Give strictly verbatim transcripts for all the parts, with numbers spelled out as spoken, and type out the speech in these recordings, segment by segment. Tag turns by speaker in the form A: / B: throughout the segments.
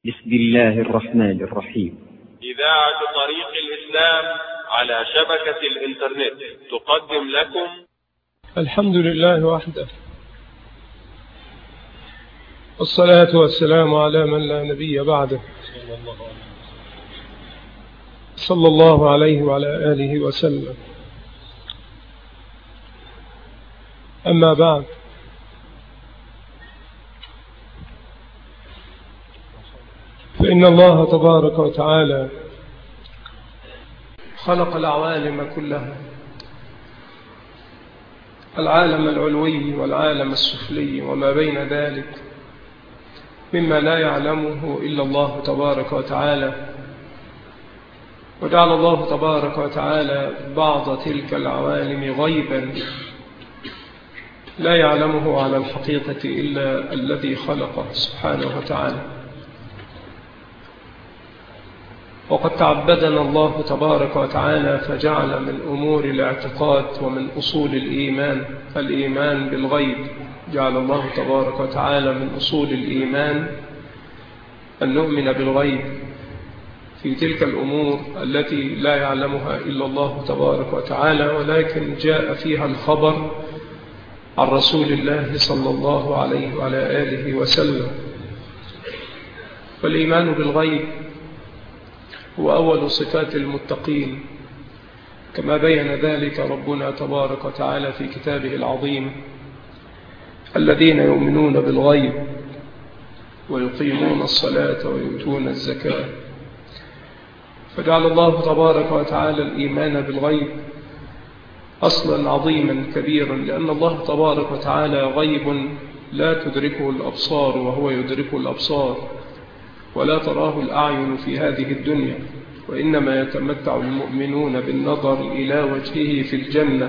A: بسم الله الرحمن الرحيم.
B: إذاعة طريق الإسلام على شبكة الإنترنت تقدم لكم
C: الحمد لله وحده، والصلاة والسلام على من لا نبي بعده، صلى الله عليه وعلى آله وسلم. أما بعد، فإن الله تبارك وتعالى خلق العوالم كلها، العالم العلوي والعالم السفلي وما بين ذلك مما لا يعلمه إلا الله تبارك وتعالى. وجعل الله تبارك وتعالى بعض تلك العوالم غيبا لا يعلمه على الحقيقة إلا الذي خلقه سبحانه وتعالى. وقد تعبدنا الله تبارك وتعالى فجعل من أمور الاعتقاد ومن أصول الإيمان الإيمان بالغيب. جعل الله تبارك وتعالى من أصول الإيمان أن نؤمن بالغيب في تلك الأمور التي لا يعلمها إلا الله تبارك وتعالى، ولكن جاء فيها الخبر عن رسول الله صلى الله عليه وعلى آله وسلم. والإيمان بالغيب هو أول صفات المتقين، كما بين ذلك ربنا تبارك وتعالى في كتابه العظيم: الذين يؤمنون بالغيب ويقيمون الصلاة ويؤتون الزكاة. فجعل الله تبارك وتعالى الإيمان بالغيب أصلا عظيما كبيرا، لأن الله تبارك وتعالى غيب لا تدركه الأبصار وهو يدرك الأبصار، ولا تراه الأعين في هذه الدنيا، وإنما يتمتع المؤمنون بالنظر إلى وجهه في الجنة.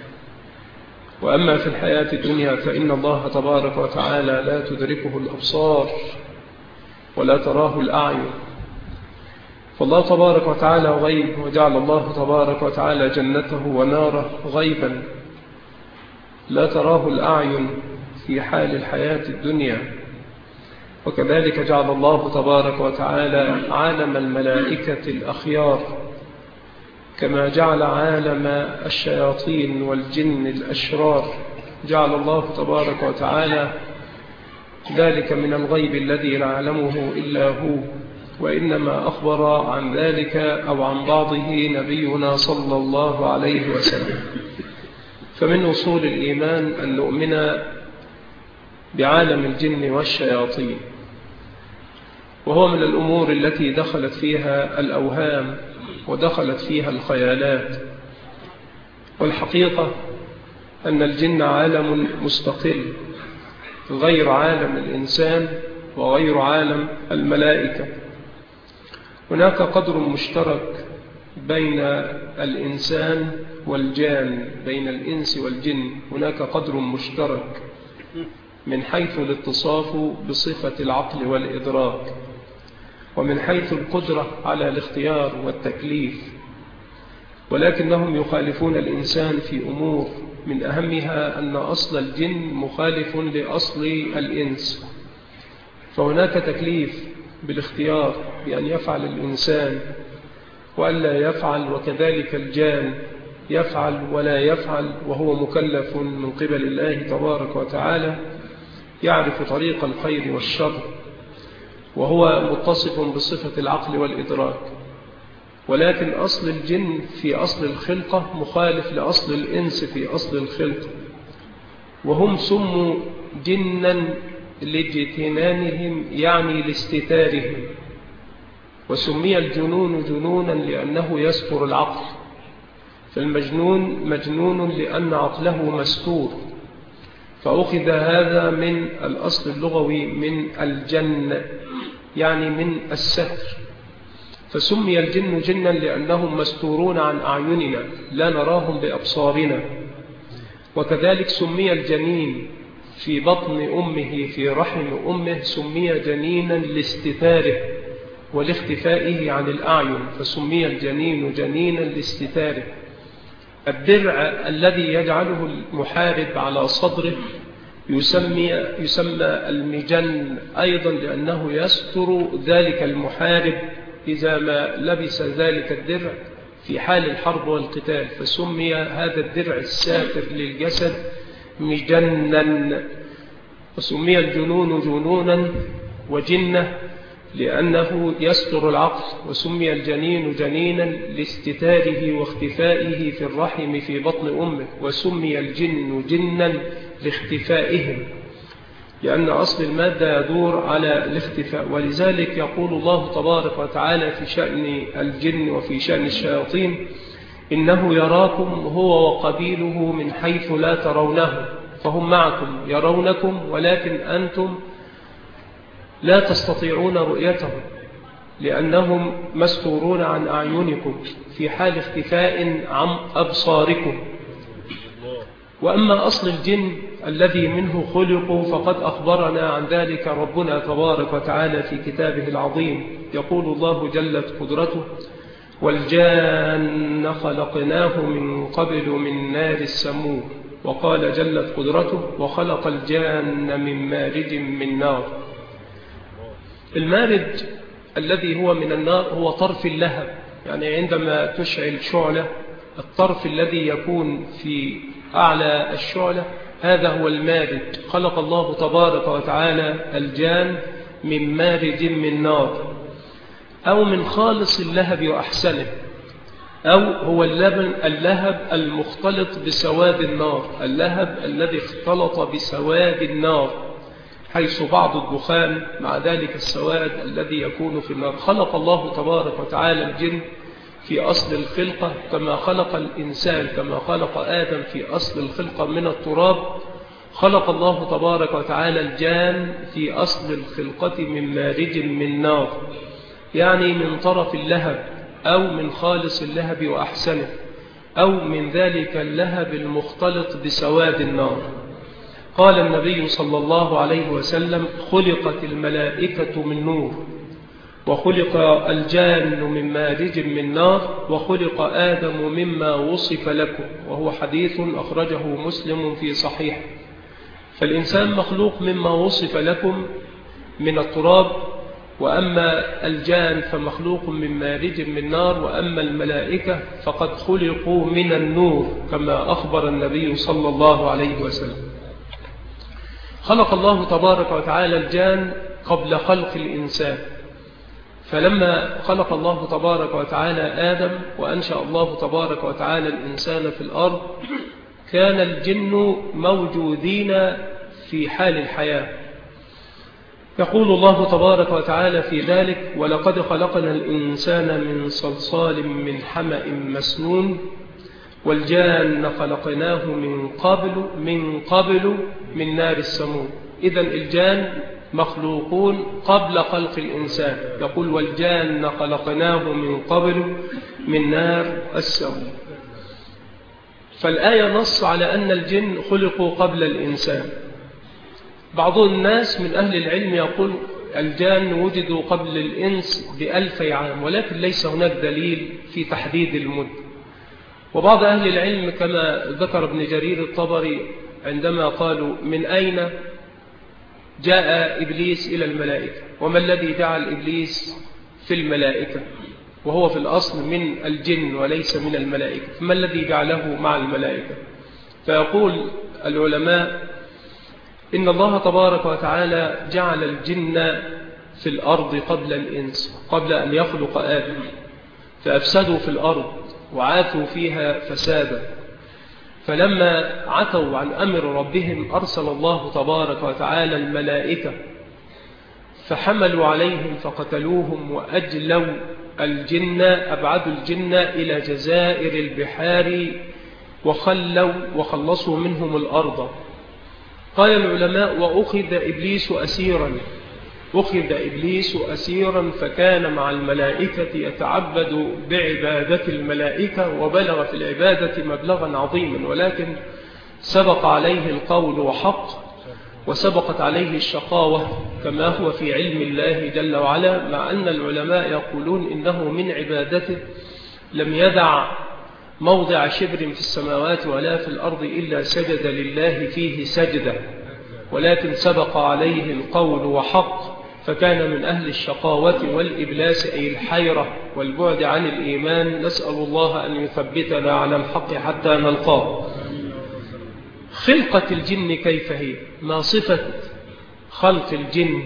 C: وأما في الحياة الدنيا فإن الله تبارك وتعالى لا تدركه الأبصار ولا تراه الأعين. فالله تبارك وتعالى غيب، وجعل الله تبارك وتعالى جنته وناره غيبا لا تراه الأعين في حال الحياة الدنيا. وكذلك جعل الله تبارك وتعالى عالم الملائكة الأخيار، كما جعل عالم الشياطين والجن الأشرار. جعل الله تبارك وتعالى ذلك من الغيب الذي لا يعلمه إلا هو، وإنما أخبر عن ذلك أو عن بعضه نبينا صلى الله عليه وسلم. فمن أصول الإيمان أن نؤمن بعالم الجن والشياطين، وهو من الأمور التي دخلت فيها الأوهام ودخلت فيها الخيالات. والحقيقة أن الجن عالم مستقل غير عالم الإنسان وغير عالم الملائكة. هناك قدر مشترك بين الإنسان والجان، بين الإنس والجن هناك قدر مشترك من حيث الاتصاف بصفة العقل والإدراك، ومن حيث القدرة على الاختيار والتكليف، ولكنهم يخالفون الإنسان في أمور، من أهمها أن أصل الجن مخالف لأصل الإنس. فهناك تكليف بالاختيار بأن يفعل الإنسان وألا يفعل، وكذلك الجان يفعل ولا يفعل، وهو مكلف من قبل الله تبارك وتعالى، يعرف طريق الخير والشر، وهو متصف بصفة العقل والإدراك. ولكن أصل الجن في أصل الخلقة مخالف لأصل الإنس في أصل الخلقة، وهم سموا جنا لاجتنانهم، يعني لاستتارهم. وسمي الجنون جنونا لأنه يستر العقل، فالمجنون مجنون لأن عقله مستور. فأخذ هذا من الأصل اللغوي من الجن، يعني من الستر. فسمي الجن جنا لأنهم مستورون عن أعيننا، لا نراهم بأبصارنا. وكذلك سمي الجنين في بطن أمه في رحم أمه سمي جنينا لاستتاره ولاختفائه عن الأعين، فسمي الجنين جنينا لاستتاره. الدرع الذي يجعله المحارب على صدره يسمي, يسمى المجن أيضا لأنه يستر ذلك المحارب إذا ما لبس ذلك الدرع في حال الحرب والقتال، فسمي هذا الدرع الساتر للجسد مجنا. وسمي الجنون جنونا وجنة لأنه يستر العقل، وسمي الجنين جنينا لاستتاره واختفائه في الرحم في بطن أمه، وسمي الجن جنا لاختفائهم لأن أصل المادة يدور على الاختفاء. ولذلك يقول الله تبارك وتعالى في شأن الجن وفي شأن الشياطين: إنه يراكم هو وقبيله من حيث لا ترونه، فهم معكم يرونكم ولكن أنتم لا تستطيعون رؤيتهم لأنهم مستورون عن أعينكم في حال اختفاء عن أبصاركم. وأما أصل الجن الذي منه خلقوا فقد أخبرنا عن ذلك ربنا تبارك وتعالى في كتابه العظيم. يقول الله جلت قدرته: والجان خلقناه من قبل من نار السموم. وقال جلت قدرته: وخلق الجان من مارج من نار. المارج الذي هو من النار هو طرف اللهب، يعني عندما تشعل شعلة الطرف الذي يكون في أعلى الشعلة هذا هو المارج. خلق الله تبارك وتعالى الجان من مارج من نار، أو من خالص اللهب وأحسنه، أو هو اللبن اللهب المختلط بسواد النار، اللهب الذي اختلط بسواد النار حيث بعض الدخان مع ذلك السواد الذي يكون في النار. خلق الله تبارك وتعالى الجن في أصل الخلقة كما خلق الإنسان، كما خلق آدم في أصل الخلقة من التراب. خلق الله تبارك وتعالى الجان في أصل الخلقة من مارج من نار، يعني من طرف اللهب أو من خالص اللهب وأحسنه، أو من ذلك اللهب المختلط بسواد النار. قال النبي صلى الله عليه وسلم: خلقت الملائكة من نور، وخلق الجان من مارج من نار، وخلق آدم مما وصف لكم، وهو حديث أخرجه مسلم في صحيح. فالإنسان مخلوق مما وصف لكم من التراب، وأما الجان فمخلوق من مارج من نار، وأما الملائكة فقد خلقوا من النور كما أخبر النبي صلى الله عليه وسلم. خلق الله تبارك وتعالى الجان قبل خلق الإنسان، فلما خلق الله تبارك وتعالى آدم وأنشأ الله تبارك وتعالى الإنسان في الأرض كان الجن موجودين في حال الحياة. يقول الله تبارك وتعالى في ذلك: ولقد خلقنا الإنسان من صلصال من حمأ مسنون والجان خلقناه من قبل من قبل من نار السموم. إذن الجان مخلوقون قبل خلق الإنسان. يقول: والجان خلقناه من قبل من نار السموم. فالآية نص على أن الجن خلقوا قبل الإنسان. بعض الناس من أهل العلم يقول الجان وجدوا قبل الإنس بألفي عام، ولكن ليس هناك دليل في تحديد المدة. وبعض أهل العلم كما ذكر ابن جرير الطبري عندما قالوا: من أين جاء إبليس إلى الملائكة؟ وما الذي جعل إبليس في الملائكة وهو في الأصل من الجن وليس من الملائكة؟ فما الذي جعله مع الملائكة؟ فيقول العلماء: إن الله تبارك وتعالى جعل الجن في الأرض قبل الإنس، قبل أن يخلق آدم، فأفسدوا في الأرض وعاثوا فيها فسادا. فلما عتوا عن أمر ربهم أرسل الله تبارك وتعالى الملائكة فحملوا عليهم فقتلوهم وأجلوا الجن، أبعدوا الجن إلى جزائر البحار وخلوا وخلصوا منهم الأرض. قال العلماء: وأخذ إبليس أسيرا أخذ إبليس أسيرا فكان مع الملائكة يتعبد بعبادة الملائكة، وبلغ في العبادة مبلغا عظيما، ولكن سبق عليه القول وحق، وسبقت عليه الشقاوة كما هو في علم الله جل وعلا، مع أن العلماء يقولون إنه من عبادته لم يدع موضع شبر في السماوات ولا في الأرض إلا سجد لله فيه سجدة. ولكن سبق عليه القول وحق، فكان من أهل الشقاوة والإبلاس أي الحيرة والبعد عن الإيمان. نسأل الله أن يثبتنا على الحق حتى نلقاه. خلقة الجن كيف هي؟ ما صفة خلق الجن؟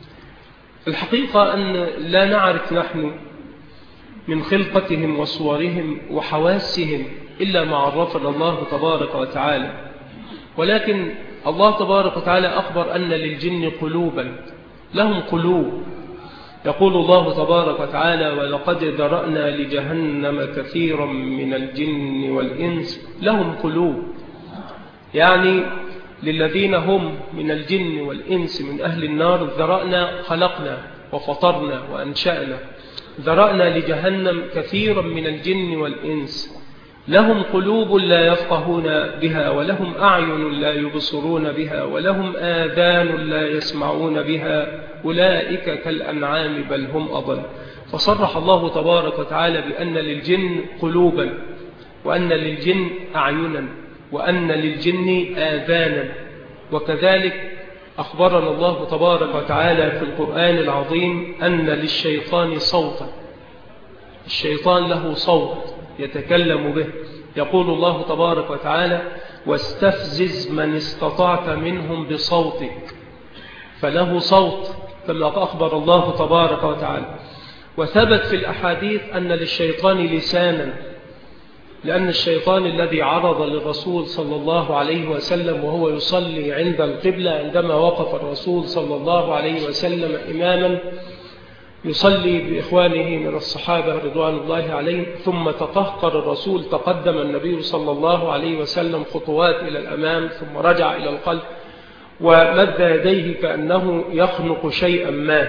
C: الحقيقة أن لا نعرف نحن من خلقتهم وصورهم وحواسهم إلا ما عرفنا الله تبارك وتعالى، ولكن الله تبارك وتعالى أخبر أن للجن قلوبا، لهم قلوب. يقول الله تبارك وتعالى: ولقد ذرأنا لجهنم كثيرا من الجن والإنس لهم قلوب، يعني للذين هم من الجن والإنس من أهل النار ذرأنا، خلقنا وفطرنا وأنشأنا. ذرأنا لجهنم كثيرا من الجن والإنس لهم قلوب لا يفقهون بها، ولهم أعين لا يبصرون بها، ولهم آذان لا يسمعون بها، أولئك كالأنعام بل هم أضل. فصرح الله تبارك وتعالى بأن للجن قلوبا، وأن للجن أعينا، وأن للجن آذانا. وكذلك أخبرنا الله تبارك وتعالى في القرآن العظيم أن للشيطان صوتا، الشيطان له صوت يتكلم به. يقول الله تبارك وتعالى: واستفزز من استطعت منهم بصوتك، فله صوت كما أخبر الله تبارك وتعالى. وثبت في الأحاديث أن للشيطان لسانا، لأن الشيطان الذي عرض للرسول صلى الله عليه وسلم وهو يصلي عند القبلة، عندما وقف الرسول صلى الله عليه وسلم إماما يصلي بإخوانه من الصحابة رضوان الله عليهم، ثم تقهقر الرسول، تقدم النبي صلى الله عليه وسلم خطوات إلى الأمام ثم رجع إلى الخلف ومد يديه كأنه يخنق شيئا ما.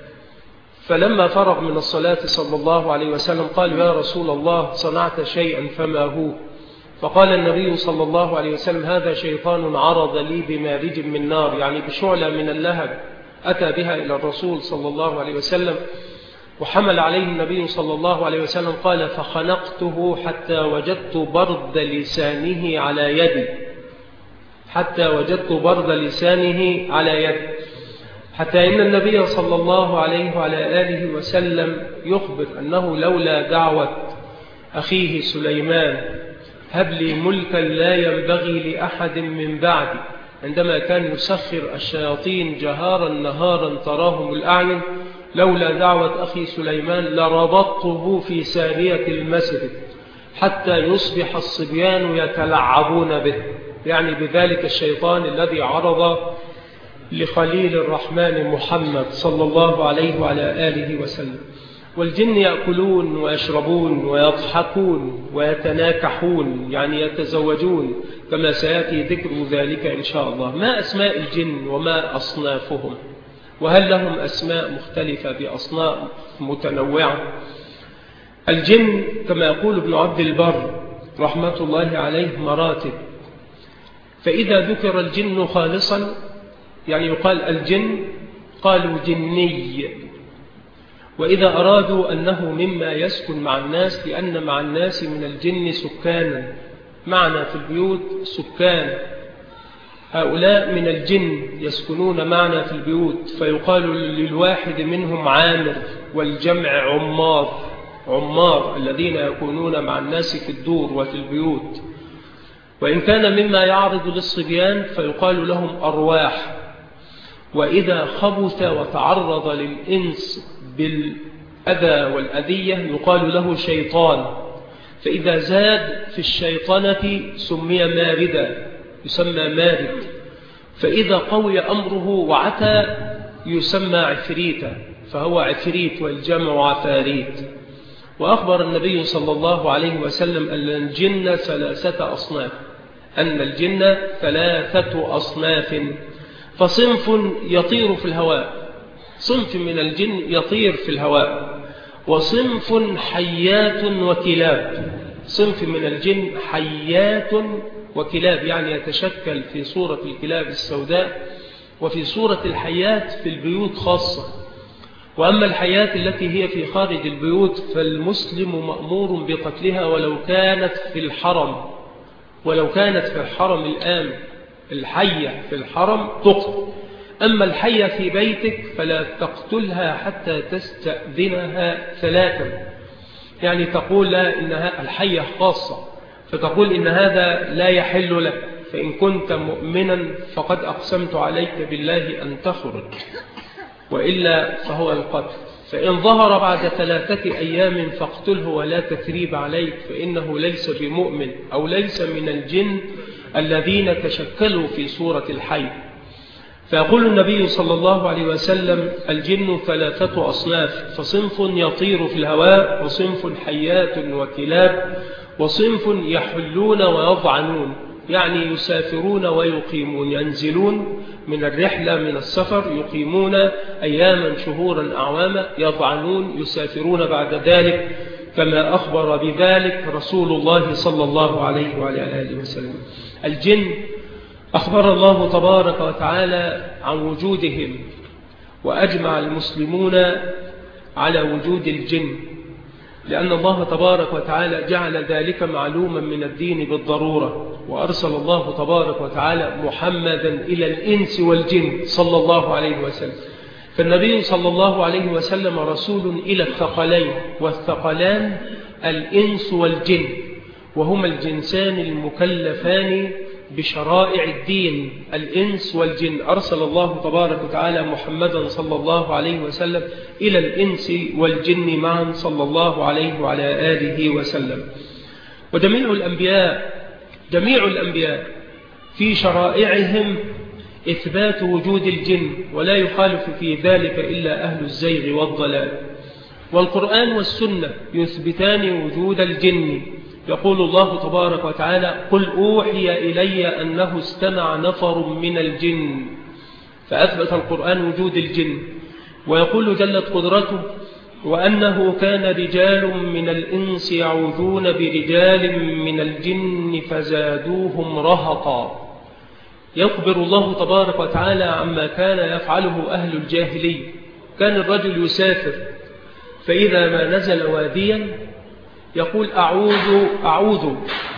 C: فلما فرغ من الصلاة صلى الله عليه وسلم قال: يا رسول الله صنعت شيئا فما هو؟ فقال النبي صلى الله عليه وسلم: هذا شيطان عرض لي بمارج من نار، يعني بشعلة من اللهب، أتى بها إلى الرسول صلى الله عليه وسلم وحمل عليه النبي صلى الله عليه وسلم. قال: فخنقته حتى وجدت برد لسانه على يدي، حتى وجدت برد لسانه على يدي، حتى إن النبي صلى الله عليه وعلى آله وسلم يخبر أنه لولا دعوة أخيه سليمان هب لي ملكا لا ينبغي لأحد من بعدي، عندما كان يسخر الشياطين جهارا نهارا تراهم الأعين، لولا دعوة أخي سليمان لربطته في سارية المسجد حتى يصبح الصبيان يتلعبون به، يعني بذلك الشيطان الذي عرض لخليل الرحمن محمد صلى الله عليه وعلى آله وسلم. والجن يأكلون ويشربون ويضحكون ويتناكحون، يعني يتزوجون، كما سيأتي ذكر ذلك إن شاء الله. ما أسماء الجن وما أصنافهم؟ وهل لهم أسماء مختلفة بأصناف متنوعة؟ الجن كما يقول ابن عبد البر رحمة الله عليه مراتب. فإذا ذكر الجن خالصا يعني يقال الجن، قالوا جني. وإذا أرادوا أنه مما يسكن مع الناس، لأن مع الناس من الجن سكانا، معنا في البيوت سكان، هؤلاء من الجن يسكنون معنا في البيوت، فيقال للواحد منهم عامر، والجمع عمار، عمار الذين يكونون مع الناس في الدور وفي البيوت. وإن كان مما يعرض للصبيان فيقال لهم أرواح. وإذا خبث وتعرض للإنس بالأذى والأذية يقال له شيطان. فإذا زاد في الشيطنة سمي ماردا، يسمى مارد. فإذا قوي أمره وعتى يسمى عفريتا، فهو عفريت، والجمع عفاريت. وأخبر النبي صلى الله عليه وسلم أن الجن ثلاثة أصناف، أن الجن ثلاثة أصناف. فصنف يطير في الهواء، صنف من الجن يطير في الهواء، وصنف حيات وكلاب، صنف من الجن حيات وكلاب، يعني يتشكل في صورة الكلاب السوداء وفي صورة الحيات في البيوت خاصة. وأما الحيات التي هي في خارج البيوت فالمسلم مأمور بقتلها ولو كانت في الحرم، ولو كانت في الحرم الآمن، الحية في الحرم تقتل، أما الحية في بيتك فلا تقتلها حتى تستأذنها ثلاثا، يعني تقول لا إنها الحية خاصة، فتقول إن هذا لا يحل لك، فإن كنت مؤمنا فقد أقسمت عليك بالله أن تخرج، وإلا فهو القتل. فإن ظهر بعد ثلاثة أيام فاقتله ولا تثريب عليك، فإنه ليس بمؤمن أو ليس من الجن الذين تشكلوا في صورة الحي. فيقول النبي صلى الله عليه وسلم: الجن ثلاثة أصناف، فصنف يطير في الهواء، وصنف حيات وكلاب، وصنف يحلون ويضعنون، يعني يسافرون ويقيمون، ينزلون من الرحلة من السفر، يقيمون أياما شهورا أعواما، يضعنون يسافرون بعد ذلك، كما أخبر بذلك رسول الله صلى الله عليه وعلى آله وسلم. الجن أخبر الله تبارك وتعالى عن وجودهم، وأجمع المسلمون على وجود الجن، لأن الله تبارك وتعالى جعل ذلك معلوما من الدين بالضرورة، وأرسل الله تبارك وتعالى محمدا إلى الإنس والجن صلى الله عليه وسلم. فالنبي صلى الله عليه وسلم رسول إلى الثقلين، والثقلان الإنس والجن، وهما الجنسان المكلفان بشرائع الدين، الإنس والجن. أرسل الله تبارك وتعالى محمدا صلى الله عليه وسلم إلى الإنس والجن معا صلى الله عليه وعلى آله وسلم. وجميع الأنبياء جميع الأنبياء في شرائعهم إثبات وجود الجن، ولا يخالف في ذلك إلا أهل الزيغ والضلال. والقرآن والسنة يثبتان وجود الجن. يقول الله تبارك وتعالى: قل أوحي إلي أنه استمع نفر من الجن، فأثبت القرآن وجود الجن. ويقول جلت قدرته: وأنه كان رجال من الإنس يعوذون برجال من الجن فزادوهم رهقا. يخبر الله تبارك وتعالى عما كان يفعله أهل الجاهلية. كان الرجل يسافر، فإذا ما نزل واديا يقول: أعوذ, أعوذ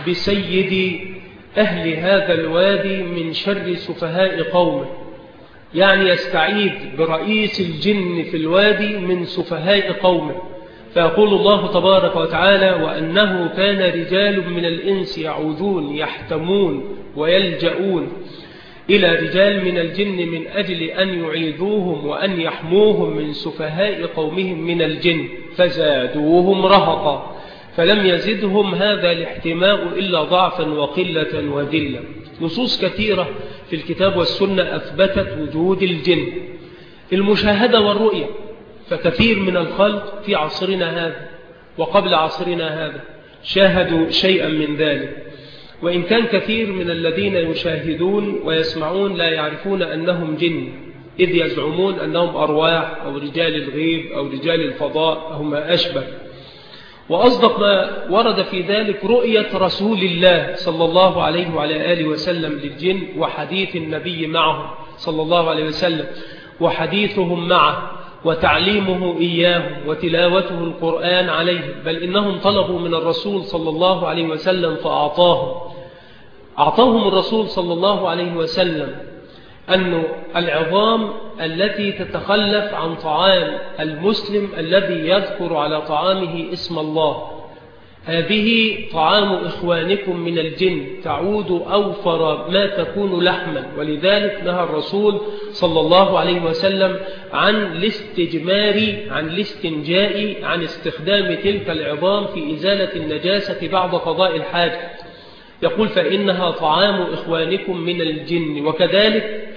C: بسيد أهل هذا الوادي من شر سفهاء قومه، يعني يستعيذ برئيس الجن في الوادي من سفهاء قومه. فيقول الله تبارك وتعالى: وأنه كان رجال من الإنس يعوذون يحتمون ويلجؤون إلى رجال من الجن من أجل أن يعيذوهم وأن يحموهم من سفهاء قومهم من الجن فزادوهم رهقا، فلم يزدهم هذا الاحتماء إلا ضعفا وقلة وذلة. نصوص كثيرة في الكتاب والسنة أثبتت وجود الجن. المشاهدة والرؤية، فكثير من الخلق في عصرنا هذا وقبل عصرنا هذا شاهدوا شيئا من ذلك، وإن كان كثير من الذين يشاهدون ويسمعون لا يعرفون أنهم جن، إذ يزعمون أنهم أرواح أو رجال الغيب أو رجال الفضاء أو ما أشبه. وأصدق ما ورد في ذلك رؤية رسول الله صلى الله عليه وعلى آله وسلم للجن، وحديث النبي معهم صلى الله عليه وسلم، وحديثهم معه، وتعليمه إياهم، وتلاوته القرآن عليهم. بل إنهم طلبوا من الرسول صلى الله عليه وسلم فأعطاهم أعطاهم الرسول صلى الله عليه وسلم أن العظام التي تتخلف عن طعام المسلم الذي يذكر على طعامه اسم الله، هذه طعام إخوانكم من الجن، تعود أوفر ما تكون لحما. ولذلك نهى الرسول صلى الله عليه وسلم عن الاستجمار عن الاستنجاء عن استخدام تلك العظام في إزالة النجاسة بعد قضاء الحاجة. يقول: فإنها طعام إخوانكم من الجن. وكذلك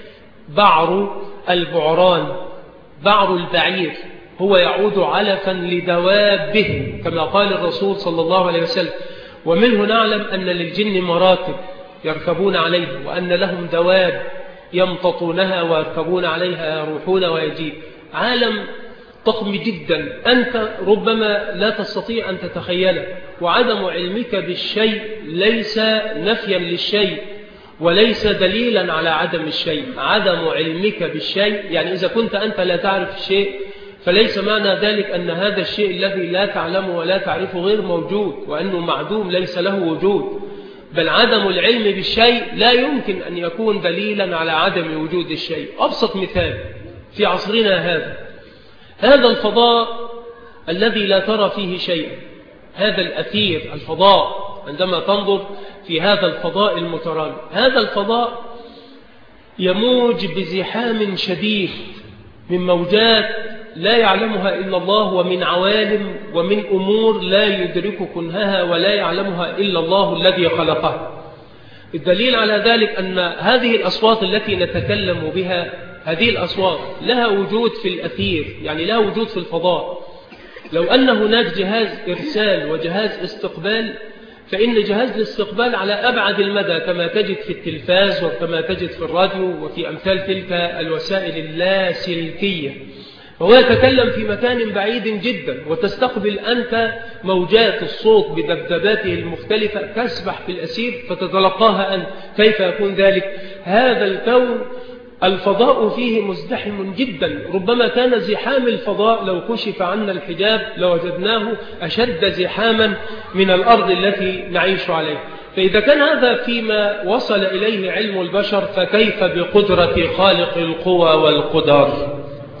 C: بعر البعران، بعر البعير، هو يعود علفا لدوابهم كما قال الرسول صلى الله عليه وسلم. ومنه نعلم أن للجن مراكب يركبون عليها، وأن لهم دواب يمتطونها ويركبون عليها، يروحون ويجيب. عالم ضخم جدا أنت ربما لا تستطيع أن تتخيله. وعدم علمك بالشيء ليس نفيا للشيء وليس دليلا على عدم الشيء. عدم علمك بالشيء يعني إذا كنت أنت لا تعرف الشيء فليس معنى ذلك أن هذا الشيء الذي لا تعلمه ولا تعرفه غير موجود، وأنه معدوم ليس له وجود. بل عدم العلم بالشيء لا يمكن أن يكون دليلا على عدم وجود الشيء. أبسط مثال في عصرنا هذا، هذا الفضاء الذي لا ترى فيه شيئا، هذا الأثير الفضاء، عندما تنظر في هذا الفضاء المترامي، هذا الفضاء يموج بزحام شديد من موجات لا يعلمها إلا الله، ومن عوالم ومن أمور لا يدرك كنهها ولا يعلمها إلا الله الذي خلقها. الدليل على ذلك أن هذه الأصوات التي نتكلم بها، هذه الأصوات لها وجود في الأثير، يعني لها وجود في الفضاء. لو أن هناك جهاز إرسال وجهاز استقبال، فإن جهاز الاستقبال على أبعد المدى كما تجد في التلفاز وكما تجد في الراديو وفي أمثال تلك الوسائل اللاسلكية، فهو يتكلم في مكان بعيد جدا، وتستقبل أنت موجات الصوت بدبدباته المختلفة تسبح في الأسير فتتلقاها أنت. كيف يكون ذلك؟ هذا الكون الفضاء فيه مزدحم جدا، ربما كان زحام الفضاء لو كشف عنا الحجاب لوجدناه أشد زحاما من الأرض التي نعيش عليها. فإذا كان هذا فيما وصل إليه علم البشر، فكيف بقدرة خالق القوى والقدر؟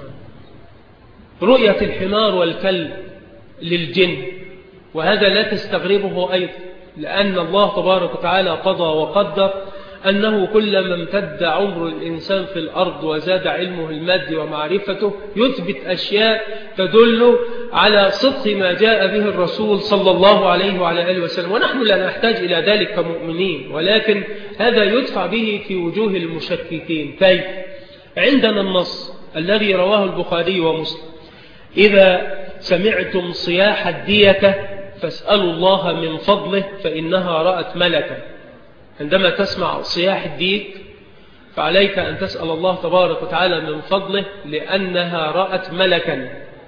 C: رؤية الحمار والكلب للجن، وهذا لا تستغربه أيضا، لأن الله تبارك وتعالى قضى وقدر أنه كلما امتد عمر الإنسان في الأرض وزاد علمه المادي ومعرفته يثبت أشياء تدل على صدق ما جاء به الرسول صلى الله عليه وعلى آله وسلم، ونحن لا نحتاج إلى ذلك كمؤمنين، ولكن هذا يدفع به في وجوه المشككين. كيف؟ عندنا النص الذي رواه البخاري ومسلم: إذا سمعتم صياح الديكة فاسألوا الله من فضله فإنها رأت ملكا. عندما تسمع صياح الديك فعليك أن تسأل الله تبارك وتعالى من فضله لأنها رأت ملكا.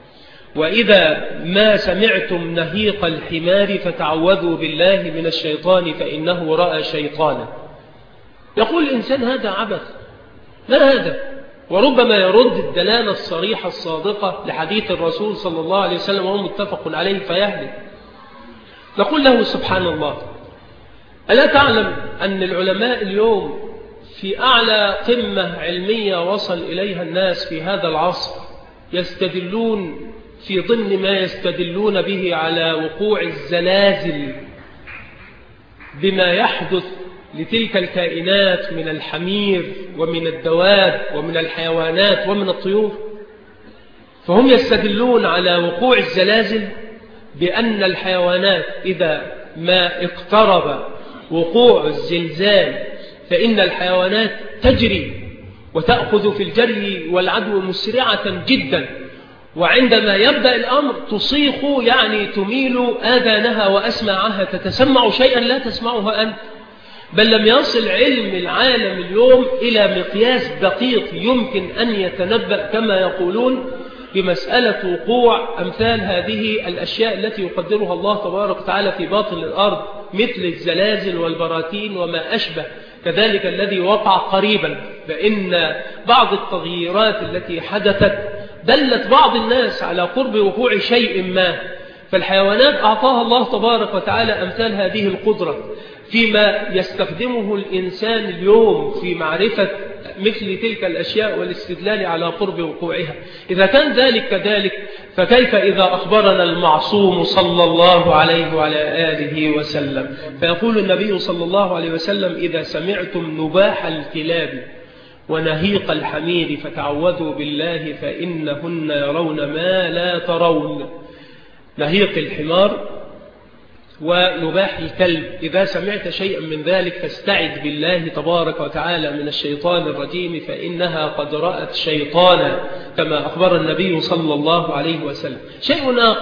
C: وإذا ما سمعتم نهيق الحمار فتعوذوا بالله من الشيطان فإنه رأى شيطانا. يقول الإنسان هذا عبث، ما هذا؟ وربما يرد الدلالة الصريحة الصادقة لحديث الرسول صلى الله عليه وسلم وهو متفق عليه فيهلك. نقول له: سبحان الله، ألا تعلم أن العلماء اليوم في أعلى قمة علمية وصل إليها الناس في هذا العصر يستدلون في ضمن ما يستدلون به على وقوع الزلازل بما يحدث لتلك الكائنات من الحمير ومن الدواب ومن الحيوانات ومن الطيور؟ فهم يستدلون على وقوع الزلازل بأن الحيوانات إذا ما اقترب وقوع الزلزال فإن الحيوانات تجري وتأخذ في الجري والعدو مسرعة جدا، وعندما يبدأ الأمر تصيخ، يعني تميل آذانها وأسماعها، تتسمع شيئا لا تسمعه أنت. بل لم يصل علم العالم اليوم إلى مقياس دقيق يمكن أن يتنبأ كما يقولون بمسألة وقوع أمثال هذه الأشياء التي يقدرها الله تبارك وتعالى في باطن الأرض، مثل الزلازل والبراكين وما أشبه. كذلك الذي وقع قريبا، فإن بعض التغييرات التي حدثت دلت بعض الناس على قرب وقوع شيء ما. فالحيوانات أعطاها الله تبارك وتعالى أمثال هذه القدرة فيما يستخدمه الإنسان اليوم في معرفة مثل تلك الأشياء والاستدلال على قرب وقوعها. إذا كان ذلك كذلك، فكيف إذا أخبرنا المعصوم صلى الله عليه وعلى آله وسلم؟ فيقول النبي صلى الله عليه وسلم: إذا سمعتم نباح الكلاب ونهيق الحمير فتعوذوا بالله فإنهن يرون ما لا ترون. نهيق الحمار ونباح الكلب، إذا سمعت شيئا من ذلك فاستعذ بالله تبارك وتعالى من الشيطان الرجيم فإنها قد رأت شيطانا، كما أخبر النبي صلى الله عليه وسلم. شيء آخر،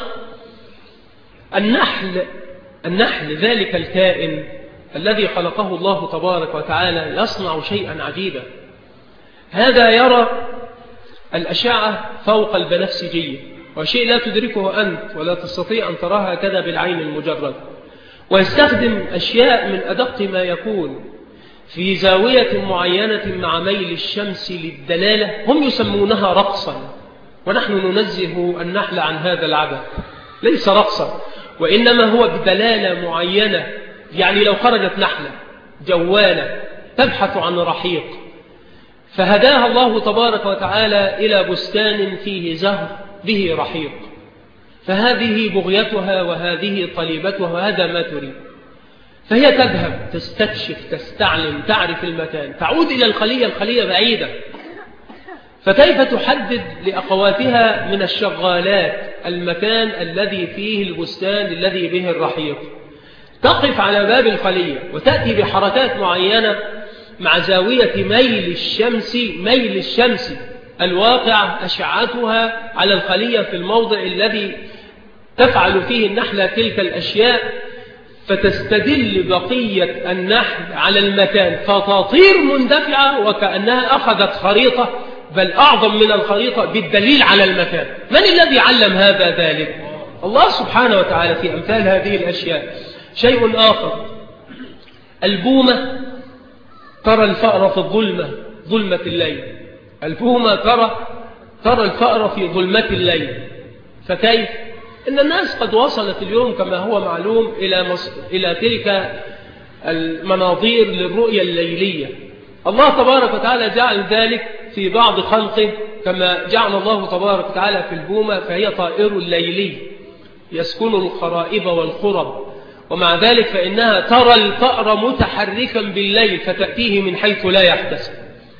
C: النحل النحل ذلك الكائن الذي خلقه الله تبارك وتعالى يصنع شيئا عجيبا. هذا يرى الأشعة فوق البنفسجية، وشيء لا تدركه أنت ولا تستطيع أن تراها كذا بالعين المجرد، ويستخدم أشياء من أدق ما يكون في زاوية معينة مع ميل الشمس للدلالة، هم يسمونها رقصا، ونحن ننزه النحل عن هذا العبث. ليس رقصا، وإنما هو بدلالة معينة
D: يعني لو خرجت نحلة جوالة تبحث عن رحيق فهداها الله تبارك وتعالى إلى بستان فيه زهر به رحيق، فهذه بغيتها وهذه طليبتها وهذا ما تريد، فهي تذهب تستكشف تستعلم تعرف المكان، تعود إلى الخلية، الخلية بعيدة، فكيف تحدد لأخواتها من الشغالات المكان الذي فيه البستان الذي به الرحيق؟ تقف على باب الخلية وتأتي بحركات معينة مع زاوية ميل الشمس ميل الشمس الواقع أشعتها على الخلية في الموضع الذي تفعل فيه النحلة تلك الأشياء، فتستدل بقية النحل على المكان فتطير مندفعة وكأنها أخذت خريطة، بل أعظم من الخريطة بالدليل على المكان. من الذي علم هذا ذلك؟ الله سبحانه وتعالى في أمثال هذه الأشياء. شيء آخر، البومة ترى الفأر في الظلمة ظلمة الليل، البومة ترى ترى الفأر في ظلمة الليل، فكيف؟ إن الناس قد وصلت اليوم كما هو معلوم إلى مصر إلى تلك المناظير للرؤية الليلية. الله تبارك وتعالى جعل ذلك في بعض خلقه، كما جعل الله تبارك وتعالى في البومة فهي طائر الليلي يسكن الخرائب والخرب، ومع ذلك فإنها ترى الفأر متحركا بالليل فتأتيه من حيث لا يحتسب.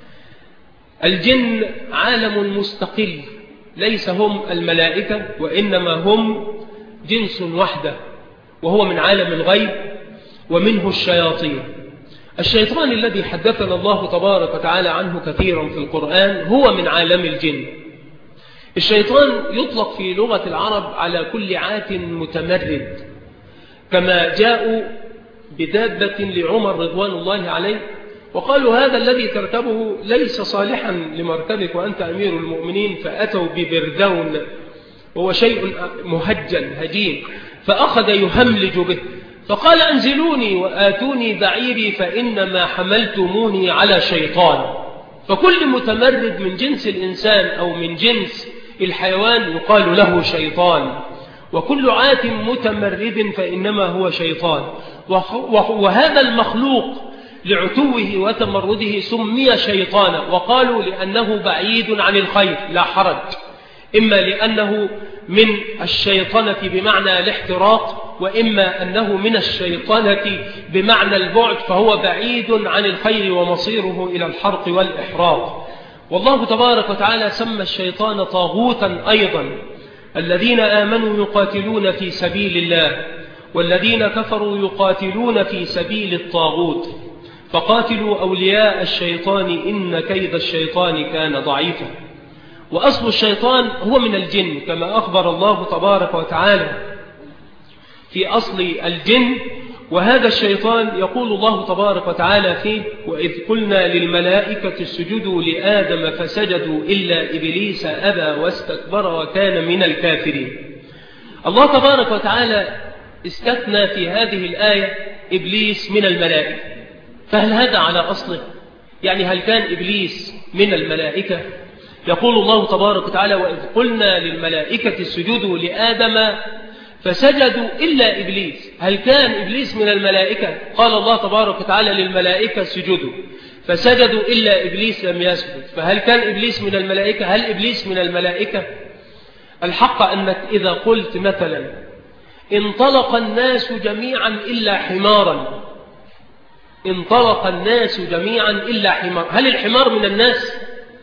D: الجن عالم مستقل، ليس هم الملائكة وإنما هم جنس وحده، وهو من عالم الغيب ومنه الشياطين. الشيطان الذي حدثنا الله تبارك وتعالى عنه كثيرا في القرآن هو من عالم الجن. الشيطان يطلق في لغة العرب على كل عات متمرد، كما جاءوا بدابة لعمر رضوان الله عليه وقالوا هذا الذي تركبه ليس صالحا لمركبك وأنت أمير المؤمنين، فأتوا ببردون وهو شيء مهجن هجين، فأخذ يهملج به، فقال أنزلوني وآتوني بعيري فإنما حملتموني على شيطان. فكل متمرد من جنس الإنسان أو من جنس الحيوان يقال له شيطان، وكل عات متمرد فإنما هو شيطان. وهذا المخلوق لعتوه وتمرده سمي شيطانا، وقالوا لأنه بعيد عن الخير لا حرج، إما لأنه من الشيطنة بمعنى الاحتراق، وإما أنه من الشيطنة بمعنى البعد، فهو بعيد عن الخير ومصيره إلى الحرق والإحراق. والله تبارك وتعالى سمى الشيطان طاغوتا أيضا. الذين آمنوا يقاتلون في سبيل الله والذين كفروا يقاتلون في سبيل الطاغوت فقاتلوا أولياء الشيطان إن كيد الشيطان كان ضعيفا. وأصل الشيطان هو من الجن، كما أخبر الله تبارك وتعالى في أصل الجن. وهذا الشيطان يقول الله تبارك وتعالى فيه: وإذ قلنا للملائكة اسجدوا لآدم فسجدوا إلا إبليس أبى واستكبر وكان من الكافرين. الله تبارك وتعالى استثنى في هذه الآية إبليس من الملائكة، فهل هذا على أصله؟ يعني هل كان إبليس من الملائكة؟ يقول الله تبارك وتعالى: وإذ قلنا للملائكة اسجدوا لآدم فسجدوا إلا إبليس. هل كان إبليس من الملائكة؟ قال الله تبارك وتعالى للملائكة اسجدوا فسجدوا إلا إبليس لم يسجد. فهل كان إبليس من الملائكة؟ هل إبليس من الملائكة؟ الحق أنك إذا قلت مثلا انطلق الناس جميعا إلا حمارا، انطلق الناس جميعا إلا حمار، هل الحمار من الناس؟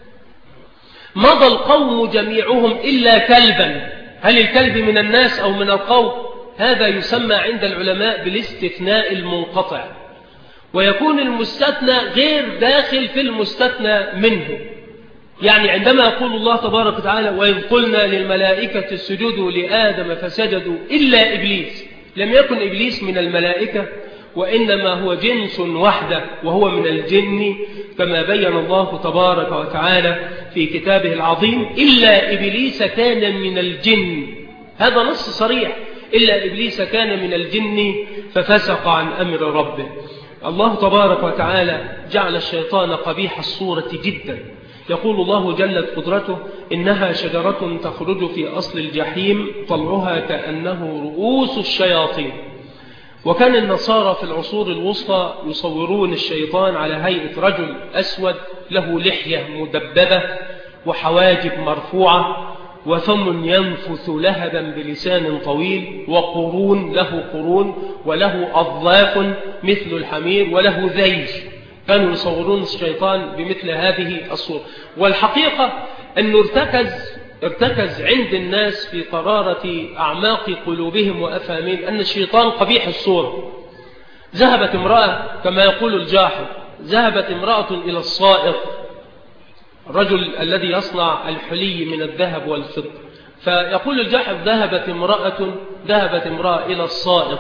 D: مضى القوم جميعهم إلا كلبا، هل الكلب من الناس أو من القوم؟ هذا يسمى عند العلماء بالاستثناء المنقطع، ويكون المستثنى غير داخل في المستثنى منه. يعني عندما يقول الله تبارك وتعالى: وإذ قلنا للملائكة اسجدوا لآدم فسجدوا إلا إبليس، لم يكن إبليس من الملائكة، وإنما هو جنس وحده وهو من الجن، كما بين الله تبارك وتعالى في كتابه العظيم: إلا إبليس كان من الجن. هذا نص صريح: إلا إبليس كان من الجن ففسق عن أمر ربه. الله تبارك وتعالى جعل الشيطان قبيح الصورة جدا. يقول الله جلت قدرته: إنها شجرة تخرج في أصل الجحيم طلعها كأنه رؤوس الشياطين. وكان النصارى في العصور الوسطى يصورون الشيطان على هيئة رجل أسود له لحية مدببة وحواجب مرفوعة وفم ينفث لهبا بلسان طويل وقرون له قرون وله أضلاف مثل الحمير وله ذيل. كانوا يصورون الشيطان بمثل هذه الصورة. والحقيقة أنه ارتكز, ارتكز عند الناس في قرارة أعماق قلوبهم وأفهامهم أن الشيطان قبيح الصورة. ذهبت امرأة كما يقول الجاحظ، ذهبت امرأة إلى الصائغ، الرجل الذي يصنع الحلي من الذهب والفضة، فيقول الجاحظ ذهبت امرأة ذهبت امرأة إلى الصائغ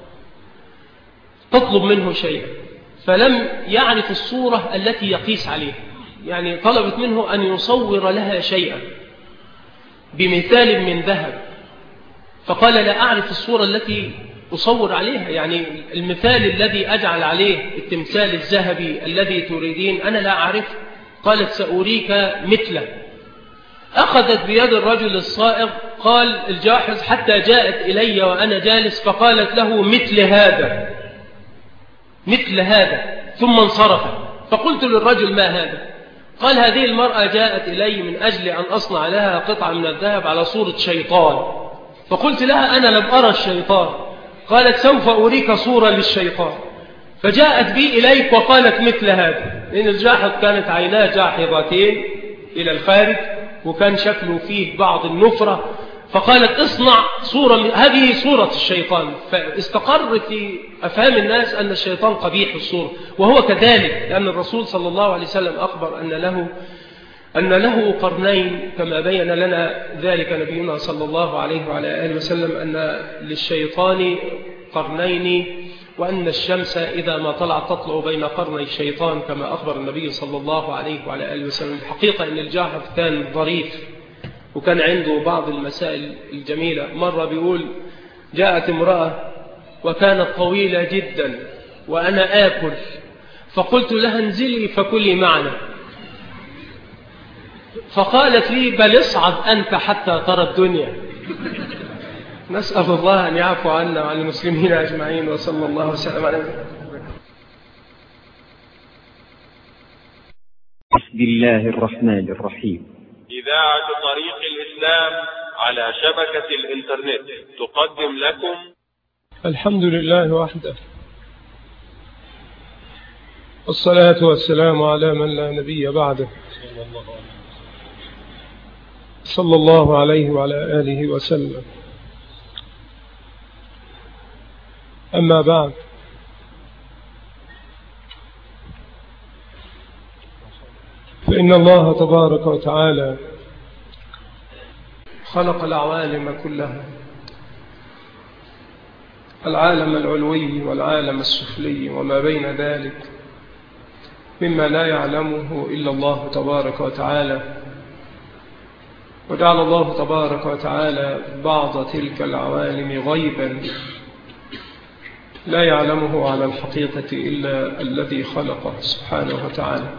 D: تطلب منه شيئا، فلم يعرف الصورة التي يقيس عليها، يعني طلبت منه أن يصور لها شيئا بمثال من ذهب، فقال لا أعرف الصورة التي أصور عليها، يعني المثال الذي أجعل عليه التمثال الذهبي الذي تريدين أنا لا أعرفه. قالت سأريك مثله. أخذت بيد الرجل الصائغ، قال الجاحظ حتى جاءت إلي وأنا جالس فقالت له مثل هذا مثل هذا ثم انصرفت. فقلت للرجل ما هذا؟ قال هذه المرأة جاءت إلي من أجل أن أصنع لها قطعة من الذهب على صورة شيطان. فقلت لها أنا لم أرى الشيطان. قالت سوف أريك صورة للشيطان. فجاءت بي إليك وقالت مثل هذا، لأن الجاحظ كانت عيناه جاحظتين إلى الخارج وكان شكله فيه بعض النفرة، فقالت اصنع صورة من هذه صورة الشيطان. فاستقر في أفهام الناس أن الشيطان قبيح الصورة، وهو كذلك، لأن الرسول صلى الله عليه وسلم أخبر أن له أن له قرنين كما بين لنا ذلك نبينا صلى الله عليه وعلى آله وسلم، أن للشيطان قرنين، وأن الشمس إذا ما طلعت تطلع بين قرني الشيطان كما أخبر النبي صلى الله عليه وعلى آله وسلم. الحقيقة أن الجاحظ كان ظريف وكان عنده بعض المسائل الجميلة. مرة بيقول جاءت امرأة وكانت طويلة جدا وأنا آكل، فقلت لها انزلي فكلي معنا، فقالت لي بل اصعد أنت حتى ترى الدنيا. نسأل الله أن يعفو عنا وعن المسلمين أجمعين، وصلى الله وسلم على نبينا.
A: بسم الله الرحمن الرحيم.
B: إذاعة طريق الإسلام على شبكة الإنترنت تقدم لكم
C: الحمد لله وحده، والصلاة والسلام على من لا نبي بعده، صلى الله عليه وعلى آله وسلم. أما بعد، فإن الله تبارك وتعالى خلق العوالم كلها، العالم العلوي والعالم السفلي وما بين ذلك مما لا يعلمه إلا الله تبارك وتعالى. وجعل الله تبارك وتعالى بعض تلك العوالم غيبا لا يعلمه على الحقيقة إلا الذي خلقه سبحانه وتعالى.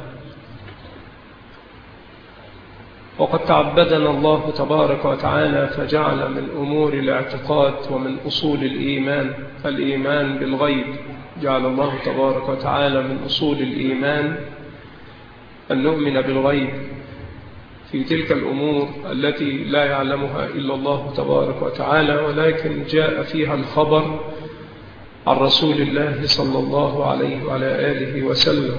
C: وقد تعبدنا الله تبارك وتعالى فجعل من أمور الاعتقاد ومن أصول الإيمان الإيمان بالغيب. جعل الله تبارك وتعالى من أصول الإيمان أن نؤمن بالغيب في تلك الأمور التي لا يعلمها إلا الله تبارك وتعالى، ولكن جاء فيها الخبر عن رسول الله صلى الله عليه وعلى آله وسلم.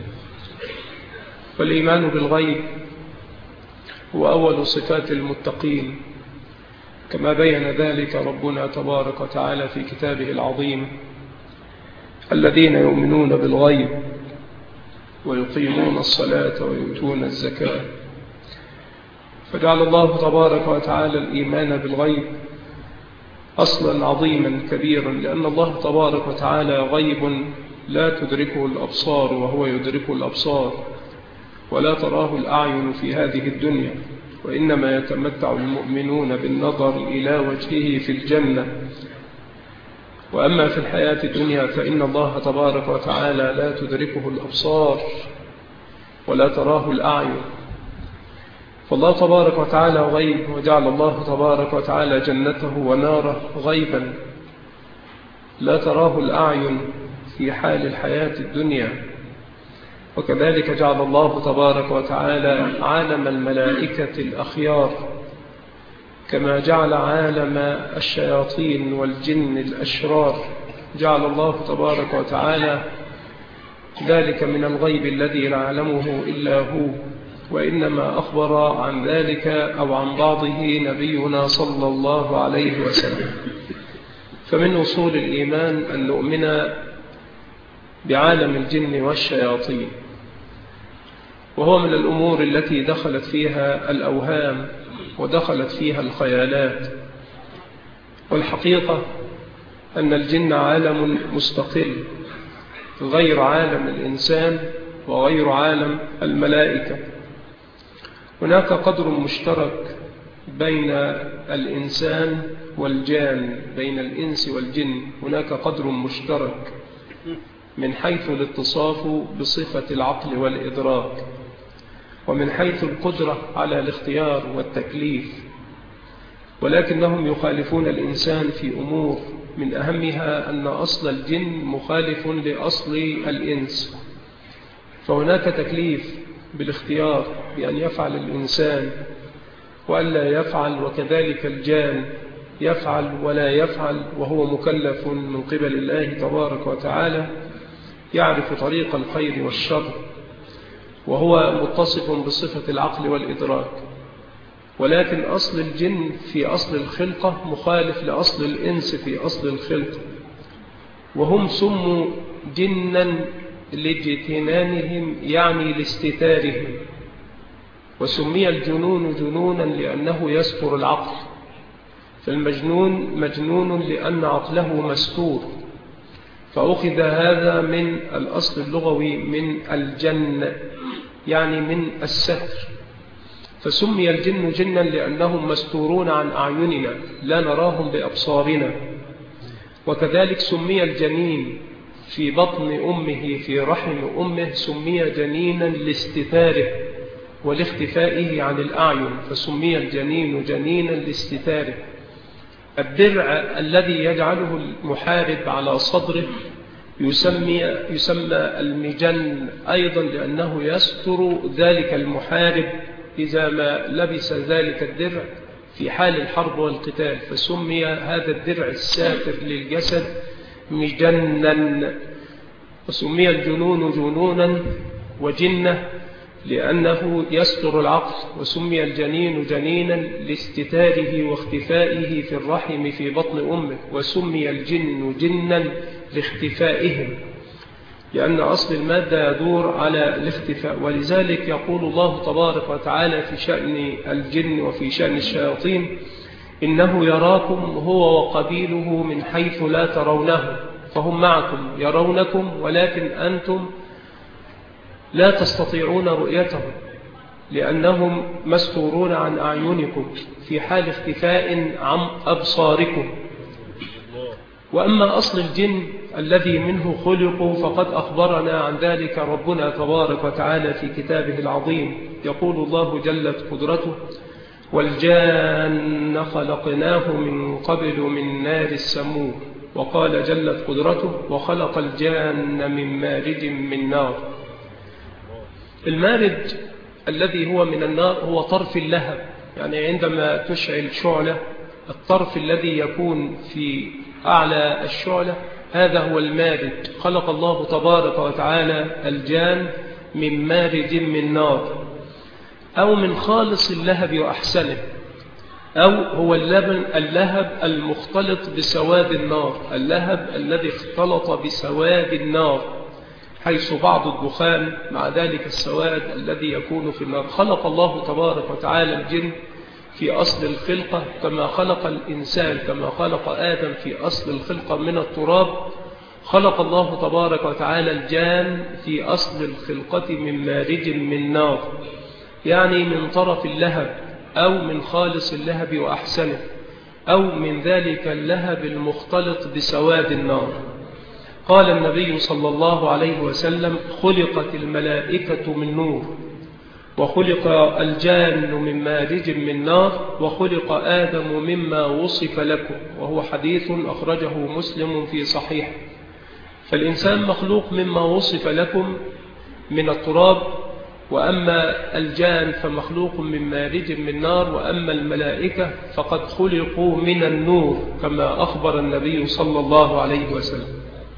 C: والإيمان بالغيب هو أول صفات المتقين، كما بين ذلك ربنا تبارك وتعالى في كتابه العظيم: الذين يؤمنون بالغيب ويقيمون الصلاة ويؤتون الزكاة. فجعل الله تبارك وتعالى الإيمان بالغيب أصلا عظيما كبيرا، لأن الله تبارك وتعالى غيب لا تدركه الأبصار وهو يدركه الأبصار، ولا تراه الأعين في هذه الدنيا، وإنما يتمتع المؤمنون بالنظر إلى وجهه في الجنة. وأما في الحياة الدنيا فإن الله تبارك وتعالى لا تدركه الأبصار ولا تراه الأعين. فالله تبارك وتعالى غيب، وجعل الله تبارك وتعالى جنته وناره غيبا، لا تراه الأعين في حال الحياة الدنيا. وكذلك جعل الله تبارك وتعالى عالم الملائكة الأخيار كما جعل عالم الشياطين والجن الأشرار، جعل الله تبارك وتعالى ذلك من الغيب الذي لا يعلمه إلا هو، وإنما أخبر عن ذلك أو عن بعضه نبينا صلى الله عليه وسلم. فمن أصول الإيمان أن نؤمن بعالم الجن والشياطين، وهو من الأمور التي دخلت فيها الأوهام ودخلت فيها الخيالات. والحقيقة أن الجن عالم مستقل غير عالم الإنسان وغير عالم الملائكة. هناك قدر مشترك بين الإنسان والجان، بين الإنس والجن هناك قدر مشترك من حيث الاتصاف بصفة العقل والإدراك، ومن حيث القدرة على الاختيار والتكليف، ولكنهم يخالفون الإنسان في أمور من أهمها أن أصل الجن مخالف لأصل الإنس. فهناك تكليف بالاختيار بأن يفعل الإنسان وألا يفعل، وكذلك الجان يفعل ولا يفعل، وهو مكلف من قبل الله تبارك وتعالى، يعرف طريق الخير والشر، وهو متصف بصفة العقل والإدراك. ولكن أصل الجن في أصل الخلقة مخالف لأصل الإنس في أصل الخلقة، وهم سموا جنا لاجتنانهم يعني لاستتارهم، وسمي الجنون جنونا لأنه يستر العقل، فالمجنون مجنون لأن عقله مستور، فأخذ هذا من الأصل اللغوي من الجن يعني من الستر، فسمي الجن جنا لأنهم مستورون عن أعيننا لا نراهم بأبصارنا. وكذلك سمي الجنين في بطن أمه في رحم أمه سمي جنينا لاستتاره ولاختفائه عن الأعين، فسمي الجنين جنينا لاستتاره. الدرع الذي يجعله المحارب على صدره يسمى, يسمى المجن أيضا لأنه يستر ذلك المحارب إذا ما لبس ذلك الدرع في حال الحرب والقتال، فسمي هذا الدرع الساتر للجسد مجنا. وسمي الجنون جنونا وجنة لأنه يستر العقل، وسمي الجنين جنينا لاستتاره واختفائه في الرحم في بطن أمه، وسمي الجن جنا لاختفائهم لأن أصل المادة يدور على الاختفاء. ولذلك يقول الله تبارك وتعالى في شأن الجن وفي شأن الشياطين: إنه يراكم هو وقبيله من حيث لا ترونه، فهم معكم يرونكم ولكن أنتم لا تستطيعون رؤيتهم لأنهم مستورون عن أعينكم في حال اختفاء عن أبصاركم. وأما أصل الجن الذي منه خلقوا فقد أخبرنا عن ذلك ربنا تبارك وتعالى في كتابه العظيم. يقول الله جلت قدرته: والجان خلقناه من قبل من نار السموم. وقال جلت قدرته: وخلق الجان من مارج من نار. المارج الذي هو من النار هو طرف اللهب، يعني عندما تشعل شعلة الطرف الذي يكون في أعلى الشعلة هذا هو المارج. خلق الله تبارك وتعالى الجان من مارج من نار، أو من خالص اللهب وأحسنه، أو هو اللبن اللهب المختلط بسواد النار، اللهب الذي اختلط بسواد النار حيث بعض الدخان مع ذلك السواد الذي يكون في النار. خلق الله تبارك وتعالى الجن في أصل الخلقة كما خلق الإنسان، كما خلق آدم في أصل الخلقة من التراب. خلق الله تبارك وتعالى الجان في أصل الخلقة من مارج من نار، يعني من طرف اللهب أو من خالص اللهب وأحسنه، أو من ذلك اللهب المختلط بسواد النار. قال النبي صلى الله عليه وسلم: خلقت الملائكة من نور وخلق الجان من مارج من نار، وخلق آدم مما وصف لكم، وهو حديث أخرجه مسلم في صحيح. فالإنسان مخلوق مما وصف لكم من التراب، وأما الجان فمخلوق من مارج من نار، وأما الملائكة فقد خلقوا من النور كما أخبر النبي صلى الله عليه وسلم.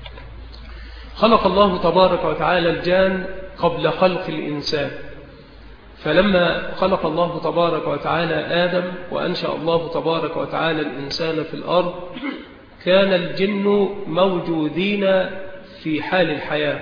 C: خلق الله تبارك وتعالى الجان قبل خلق الإنسان، فلما خلق الله تبارك وتعالى آدم وأنشأ الله تبارك وتعالى الإنسان في الأرض، كان الجن موجودين في حال الحياة.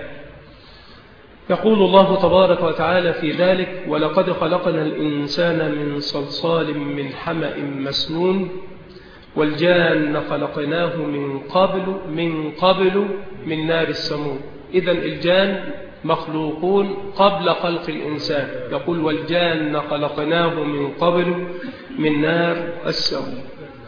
C: يقول الله تبارك وتعالى في ذلك: ولقد خلقنا الإنسان من صلصال من حمأ مسنون والجان خلقناه من قبل من قبل من نار السموم. إذن الجان مخلوقون قبل خلق الإنسان. يقول: والجان خلقناه من قبل من نار السموم.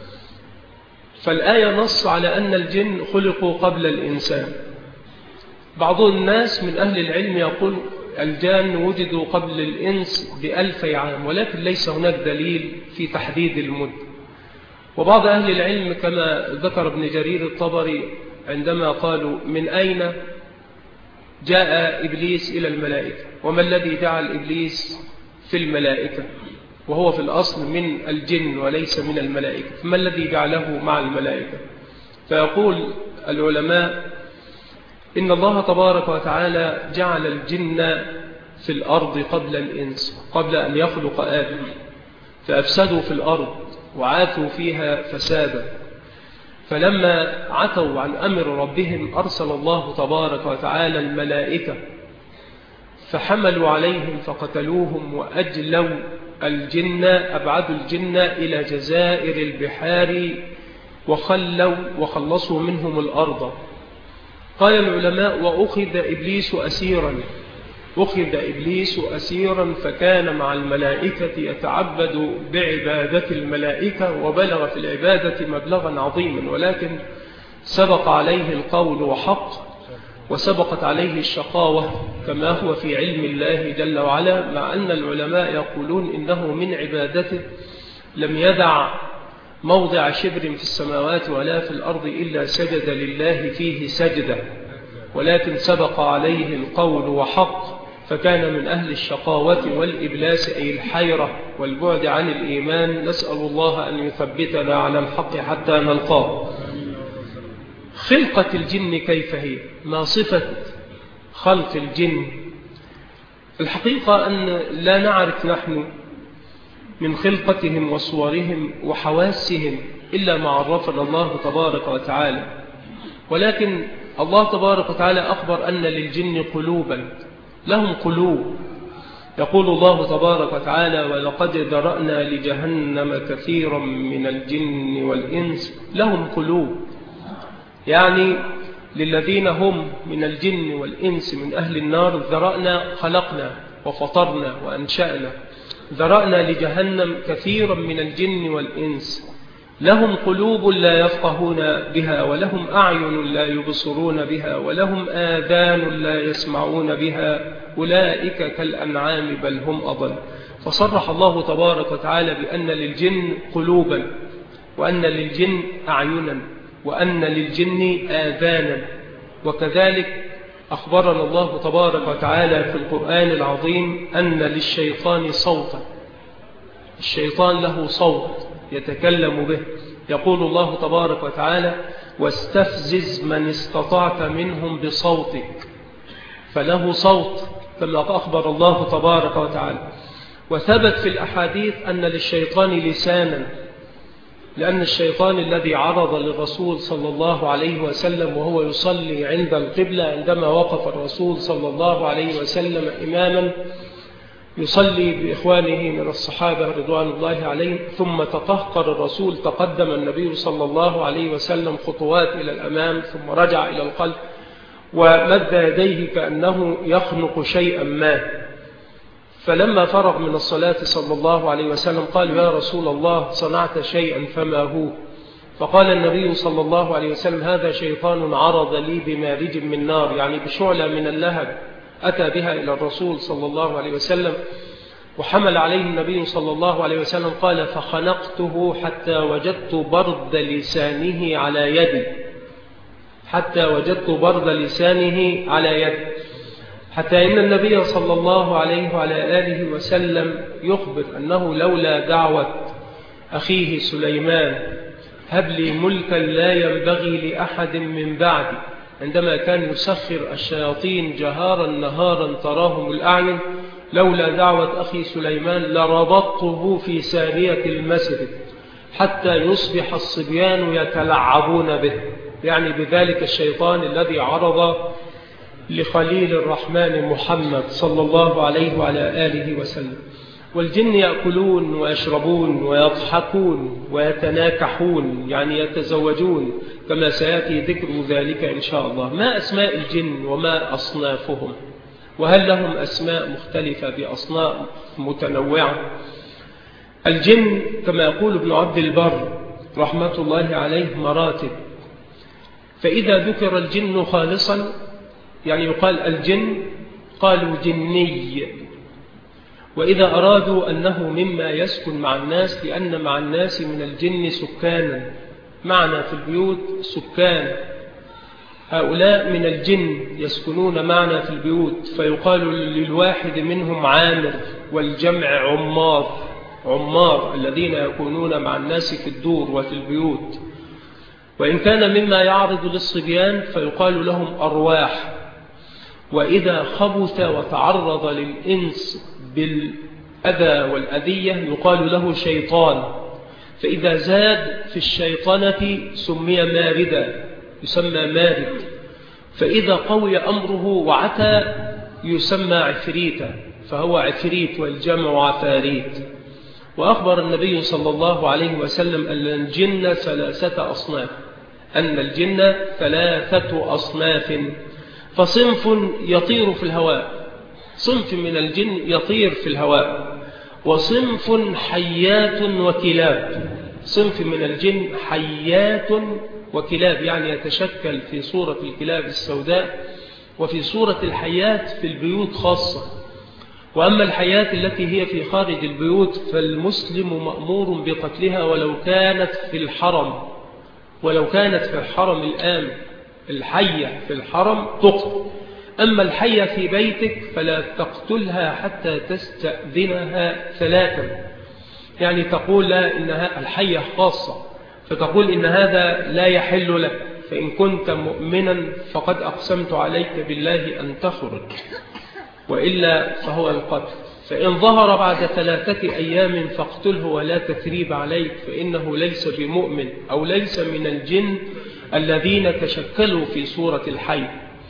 C: فالآية نص على أن الجن خلقوا قبل الإنسان. بعض الناس من أهل العلم يقول الجان وجدوا قبل الإنس بألفي عام، ولكن ليس هناك دليل في تحديد المدة. وبعض أهل العلم كما ذكر ابن جرير الطبري عندما قالوا: من أين جاء إبليس إلى الملائكة؟ وما الذي جعل إبليس في الملائكة وهو في الأصل من الجن وليس من الملائكة؟ فما الذي جعله مع الملائكة؟ فيقول العلماء: إن الله تبارك وتعالى جعل الجن في الأرض قبل الإنس، قبل أن يخلق آدم، فأفسدوا في الأرض وعاثوا فيها فسادا. فلما عتوا عن أمر ربهم أرسل الله تبارك وتعالى الملائكة فحملوا عليهم فقتلوهم وأجلوا الجن، أبعدوا الجن إلى جزائر البحار وخلوا وخلصوا منهم الأرض. قال العلماء: وأخذ إبليس أسيرا أخذ إبليس أسيرا فكان مع الملائكة يتعبد بعبادة الملائكة، وبلغ في العبادة مبلغا عظيما، ولكن سبق عليه القول وحق، وسبقت عليه الشقاوة كما هو في علم الله جل وعلا، مع أن العلماء يقولون إنه من عبادته لم يدع موضع شبر في السماوات ولا في الأرض إلا سجد لله فيه سجدة، ولكن سبق عليه القول وحق، فكان من أهل الشقاوة والإبلاس أي الحيرة والبعد عن الإيمان. نسأل الله أن يثبتنا على الحق حتى نلقاه. خلقة الجن كيف هي؟ ما صفة خلق الجن؟ الحقيقة أن لا نعرف نحن من خلقتهم وصورهم وحواسهم إلا ما عرفنا الله تبارك وتعالى، ولكن الله تبارك وتعالى أخبر أن للجن قلوبا، لهم قلوب. يقول الله تبارك وتعالى: ولقد ذرأنا لجهنم كثيرا من الجن والإنس لهم قلوب، يعني للذين هم من الجن والإنس من أهل النار ذرأنا، خلقنا وفطرنا وأنشأنا. ذرأنا لجهنم كثيرا من الجن والإنس لهم قلوب لا يفقهون بها، ولهم أعين لا يبصرون بها، ولهم آذان لا يسمعون بها، أولئك كالأنعام بل هم أضل. فصرح الله تبارك وتعالى بأن للجن قلوبا، وأن للجن أعينا، وأن للجن آذانا. وكذلك أخبرنا الله تبارك وتعالى في القرآن العظيم أن للشيطان صوتا، الشيطان له صوت يتكلم به. يقول الله تبارك وتعالى: واستفزز من استطعت منهم بصوتك، فله صوت كما أخبر الله تبارك وتعالى. وثبت في الأحاديث أن للشيطان لسانا، لأن الشيطان الذي عرض للرسول صلى الله عليه وسلم وهو يصلي عند القبلة، عندما وقف الرسول صلى الله عليه وسلم إماما يصلي بإخوانه من الصحابة رضوان الله عليهم، ثم تقهقر الرسول، تقدم النبي صلى الله عليه وسلم خطوات إلى الأمام ثم رجع إلى القلب ومد يديه كأنه يخنق شيئا ما. فلما فرغ من الصلاة صلى الله عليه وسلم قال: يا رسول الله صنعت شيئا فما هو؟ فقال النبي صلى الله عليه وسلم: هذا شيطان عرض لي بمارج من نار، يعني بشعلة من اللهب أتى بها إلى الرسول صلى الله عليه وسلم،
D: وحمل عليه النبي صلى الله عليه وسلم قال فخنقته حتى وجدت برد لسانه على يدي حتى وجدت برد لسانه على يدي حتى إن النبي صلى الله عليه وعلى آله وسلم يخبر أنه لولا دعوة أخيه سليمان هب لي ملكا لا ينبغي لأحد من بعدي عندما كان يسخر الشياطين جهارا نهارا تراهم الأعين، لولا دعوة أخي سليمان لربطته في سارية المسجد حتى يصبح الصبيان يتلعبون به، يعني بذلك الشيطان الذي عرض لخليل الرحمن محمد صلى الله عليه وعلى آله وسلم. والجن يأكلون ويشربون ويضحكون ويتناكحون، يعني يتزوجون، كما سيأتي ذكر ذلك إن شاء الله. ما أسماء الجن وما أصنافهم؟ وهل لهم أسماء مختلفة بأصناف متنوعة؟ الجن كما يقول ابن عبد البر رحمة الله عليه مراتب، فإذا ذكر الجن خالصا يعني يقال الجن قالوا جني، وإذا أرادوا أنه مما يسكن مع الناس لأن مع الناس من الجن سكانا، معنا في البيوت سكان، هؤلاء من الجن يسكنون معنا في البيوت، فيقال للواحد منهم عامر والجمع عمار، عمار الذين يكونون مع الناس في الدور وفي البيوت. وإن كان مما يعرض للصبيان فيقال لهم أرواح. وإذا خبث وتعرض للإنس بالأذى والأذية يقال له شيطان، فإذا زاد في الشيطنة سمي ماردا، يسمى مارد، فإذا قوي أمره وعتى يسمى عفريتا، فهو عفريت والجمع عفاريت. وأخبر النبي صلى الله عليه وسلم أن الجن ثلاثة أصناف، أن الجن ثلاثة أصناف، فصنف يطير في الهواء، صنف من الجن يطير في الهواء، وصنف حيات وكلاب، صنف من الجن حيات وكلاب، يعني يتشكل في صورة الكلاب السوداء وفي صورة الحيات في البيوت خاصة. وأما الحيات التي هي في خارج البيوت فالمسلم مأمور بقتلها ولو كانت في الحرم، ولو كانت في الحرم الآن، الحية في الحرم تقتل. أما الحية في بيتك فلا تقتلها حتى تستأذنها ثلاثا، يعني تقول لا إنها الحية خاصة، فتقول إن هذا لا يحل لك، فإن كنت مؤمنا فقد أقسمت عليك بالله أن تخرج، وإلا فهو القتل. فإن ظهر بعد ثلاثة أيام فاقتله ولا تثريب عليك، فإنه ليس بمؤمن أو ليس من الجن الذين تشكلوا في صورة الحي.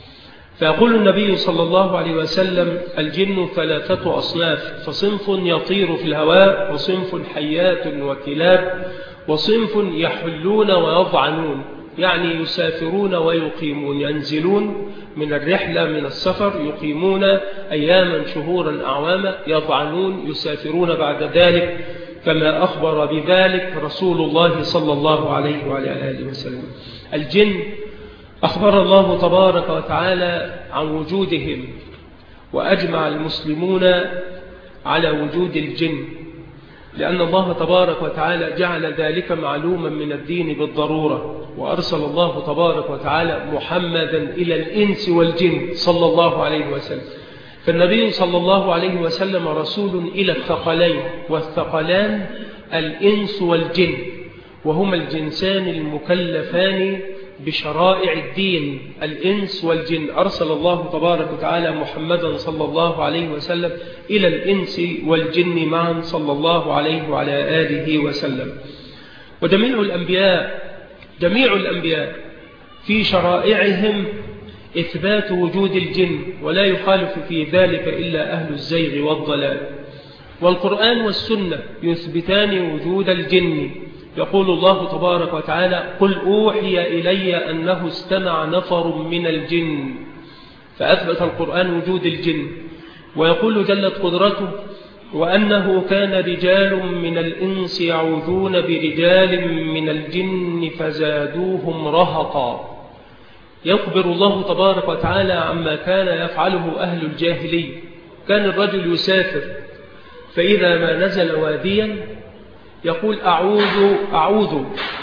D: فيقول النبي صلى الله عليه وسلم الجن ثلاثة أصناف، فصنف يطير في الهواء، وصنف حيات وكلاب، وصنف يحلون ويضعنون، يعني يسافرون ويقيمون، ينزلون من الرحلة من السفر يقيمون أياما شهورا أعواما، يضعنون يسافرون بعد ذلك، كما أخبر بذلك رسول الله صلى الله عليه وعلى آله وسلم. الجن أخبر الله تبارك وتعالى عن وجودهم، وأجمع المسلمون على وجود الجن، لأن الله تبارك وتعالى جعل ذلك معلوما من الدين بالضرورة، وأرسل الله تبارك وتعالى محمدا إلى الإنس والجن صلى الله عليه وسلم. فالنبي صلى الله عليه وسلم رسول إلى الثقلين، والثقلان الإنس والجن، وهما الجنسان المكلفان بشرائع الدين، الإنس والجن. أرسل الله تبارك وتعالى محمدا صلى الله عليه وسلم إلى الإنس والجن معا صلى الله عليه وعلى آله وسلم. وجميع الأنبياء جميع الأنبياء في شرائعهم إثبات وجود الجن، ولا يخالف في ذلك إلا أهل الزيغ والضلال. والقرآن والسنة يثبتان وجود الجن. يقول الله تبارك وتعالى قل أوحي إلي أنه استمع نفر من الجن، فأثبت القرآن وجود الجن. ويقول جلت قدرته وأنه كان رجال من الإنس يعوذون برجال من الجن فزادوهم رهقا. يخبر الله تبارك وتعالى عما كان يفعله أهل الجاهلية. كان الرجل يسافر فإذا ما نزل واديا يقول أعوذ, أعوذ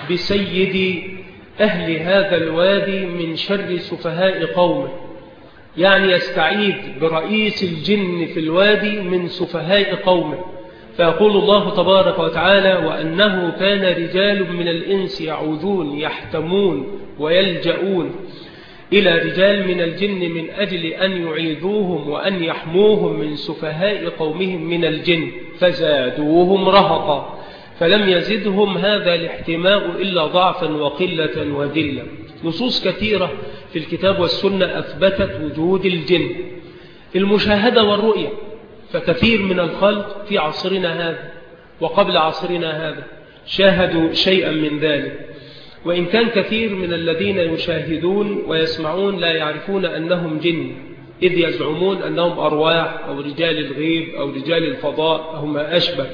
D: بسيد أهل هذا الوادي من شر سفهاء قومه، يعني يستعيذ برئيس الجن في الوادي من سفهاء قومه. فيقول الله تبارك وتعالى: وأنه كان رجال من الإنس يعوذون يحتمون ويلجؤون إلى رجال من الجن من أجل أن يعيذوهم وأن يحموهم من سفهاء قومهم من الجن فزادوهم رهقا فلم يزدهم هذا الاحتماء إلا ضعفا وقلة وذلة. نصوص كثيرة في الكتاب والسنة أثبتت وجود الجن، المشاهدة والرؤية، فكثير من الخلق في عصرنا هذا وقبل عصرنا هذا شاهدوا شيئا من ذلك، وإن كان كثير من الذين يشاهدون ويسمعون لا يعرفون أنهم جن، إذ يزعمون أنهم أرواح أو رجال الغيب أو رجال الفضاء أو ما أشبه.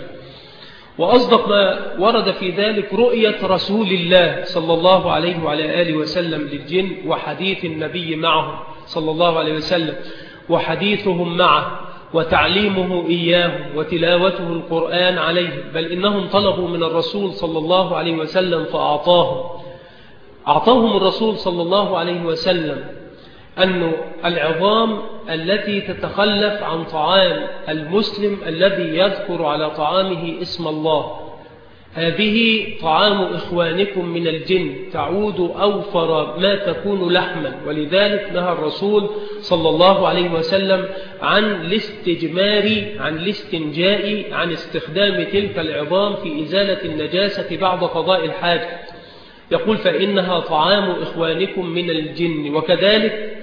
D: وأصدق ما ورد في ذلك رؤية رسول الله صلى الله عليه وعلى آله وسلم للجن، وحديث النبي معهم صلى الله عليه وسلم وحديثهم معه وتعليمه إياهم وتلاوته القرآن عليهم، بل إنهم طلبوا من الرسول صلى الله عليه وسلم فأعطاهم أعطاهم الرسول صلى الله عليه وسلم أن العظام التي تتخلف عن طعام المسلم الذي يذكر على طعامه اسم الله، هذه طعام إخوانكم من الجن تعود أوفر ما تكون لحما، ولذلك نهى الرسول صلى الله عليه وسلم عن الاستجمار عن الاستنجاء عن استخدام تلك العظام في إزالة النجاسة بعد قضاء الحاجة، يقول فإنها طعام إخوانكم من الجن. وكذلك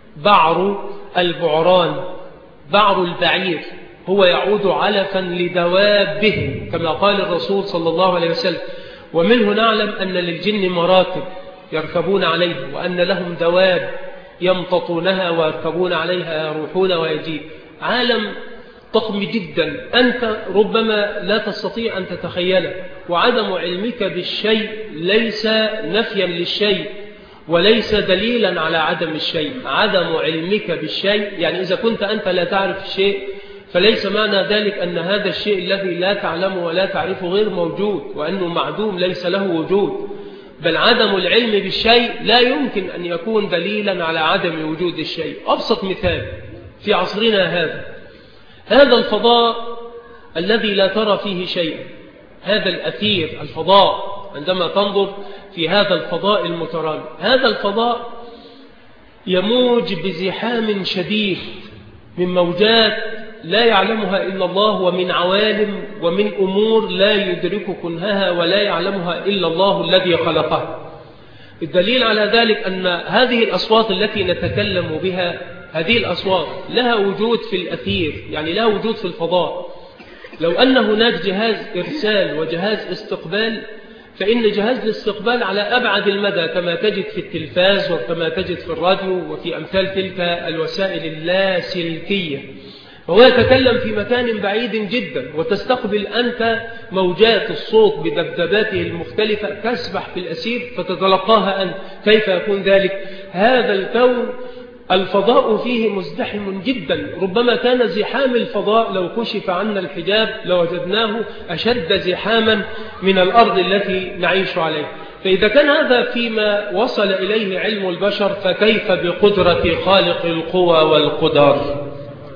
D: بعر البعران، بعر البعير هو يعود علفا لدوابهم كما قال الرسول صلى الله عليه وسلم، ومنه نعلم أن للجن مراكب يركبون عليه، وأن لهم دواب يمتطونها ويركبون عليها يروحون ويجيب. عالم ضخم جدا أنت ربما لا تستطيع أن تتخيله، وعدم علمك بالشيء ليس نفيا للشيء وليس دليلا على عدم الشيء. عدم علمك بالشيء يعني إذا كنت أنت لا تعرف الشيء فليس معنى ذلك أن هذا الشيء الذي لا تعلمه ولا تعرفه غير موجود وأنه معدوم ليس له وجود، بل عدم العلم بالشيء لا يمكن أن يكون دليلا على عدم وجود الشيء. أبسط مثال في عصرنا هذا، هذا الفضاء الذي لا ترى فيه شيء، هذا الأثير الفضاء، عندما تنظر في هذا الفضاء المترامي، هذا الفضاء يموج بزحام شديد من موجات لا يعلمها إلا الله، ومن عوالم ومن أمور لا يدرك كنهها ولا يعلمها إلا الله الذي خلقها. الدليل على ذلك أن هذه الأصوات التي نتكلم بها، هذه الأصوات لها وجود في الأثير، يعني لها وجود في الفضاء. لو أن هناك جهاز إرسال وجهاز استقبال، فإن جهاز الاستقبال على أبعد المدى كما تجد في التلفاز وكما تجد في الراديو وفي أمثال تلك الوسائل اللاسلكية، وهو يتكلم في مكان بعيد جدا، وتستقبل أنت موجات الصوت بدبدباته المختلفة تسبح في الأسير فتتلقاها أنت. كيف يكون ذلك؟ هذا الكون الفضاء فيه مزدحم جدا، ربما كان زحام الفضاء لو كشف عنا الحجاب لوجدناه أشد زحاما من الأرض التي نعيش عليها. فإذا كان هذا فيما وصل إليه علم البشر، فكيف بقدرة خالق القوى والقدر؟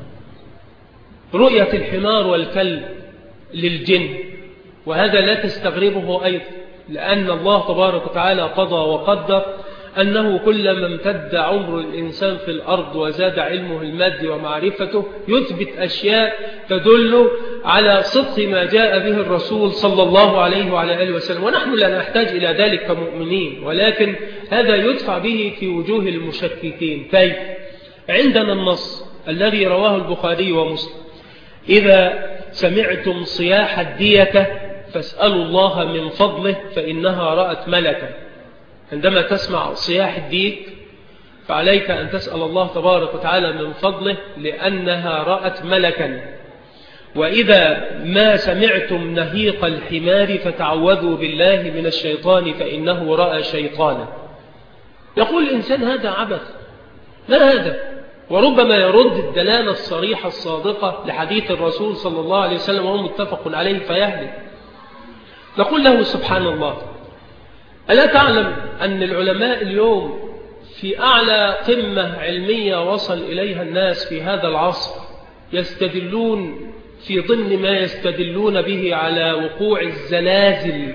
D: رؤية الحمار والكلب للجن، وهذا لا تستغربه أيضا، لأن الله تبارك وتعالى قضى وقدر أنه كلما امتد عمر الإنسان في الأرض وزاد علمه المادي ومعرفته يثبت أشياء تدل على صدق ما جاء به الرسول صلى الله عليه وعلى آله وسلم، ونحن لا نحتاج إلى ذلك كمؤمنين، ولكن هذا يدفع به في وجوه المشككين. كيف؟ عندنا النص الذي رواه البخاري ومسلم: إذا سمعتم صياح الديكة فاسألوا الله من فضله فإنها رأت ملكا. عندما تسمع صياح الديك فعليك أن تسأل الله تبارك وتعالى من فضله لأنها رأت ملكا. وإذا ما سمعتم نهيق الحمار فتعوذوا بالله من الشيطان فإنه رأى شيطانا. يقول الإنسان هذا عبث، ما هذا؟ وربما يرد الدلالة الصريحة الصادقة لحديث الرسول صلى الله عليه وسلم وهو متفق عليه فيهلك. نقول له سبحان الله، ألا تعلم أن العلماء اليوم في أعلى قمة علمية وصل إليها الناس في هذا العصر يستدلون في ضمن ما يستدلون به على وقوع الزلازل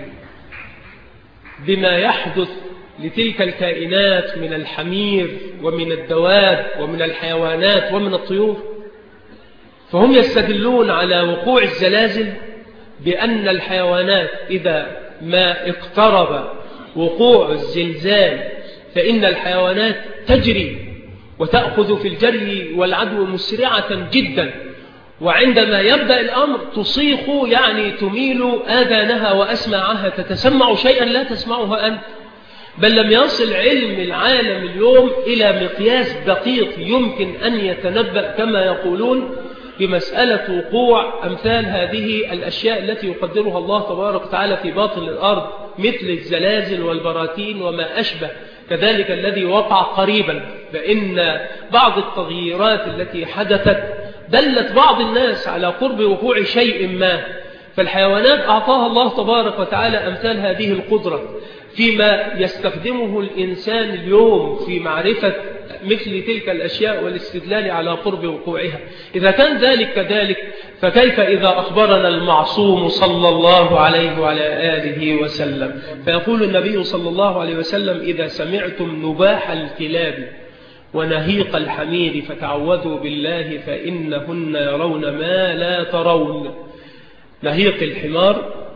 D: بما يحدث لتلك الكائنات من الحمير ومن الدواب ومن الحيوانات ومن الطيور؟ فهم يستدلون على وقوع الزلازل بأن الحيوانات إذا ما اقترب وقوع الزلزال فإن الحيوانات تجري وتأخذ في الجري والعدو مسرعة جدا، وعندما يبدأ الأمر تصيخ يعني تميل آذانها وأسماعها، تتسمع شيئا لا تسمعه أنت. بل لم يصل علم العالم اليوم إلى مقياس دقيق يمكن أن يتنبأ كما يقولون بمسألة وقوع أمثال هذه الأشياء التي يقدرها الله تبارك وتعالى في باطن الأرض مثل الزلازل والبراكين وما أشبه، كذلك الذي وقع قريبا. فإن بعض التغييرات التي حدثت دلت بعض الناس على قرب وقوع شيء ما، فالحيوانات أعطاها الله تبارك وتعالى أمثال هذه القدرة فيما يستخدمه الإنسان اليوم في معرفة مثل تلك الأشياء والاستدلال على قرب وقوعها. إذا كان ذلك كذلك فكيف إذا أخبرنا المعصوم صلى الله عليه وعلى آله وسلم؟ فيقول النبي صلى الله عليه وسلم: إذا سمعتم نباح الكلاب ونهيق الحمير فتعوذوا بالله فإنهن يرون ما لا ترون. نهيق الحمار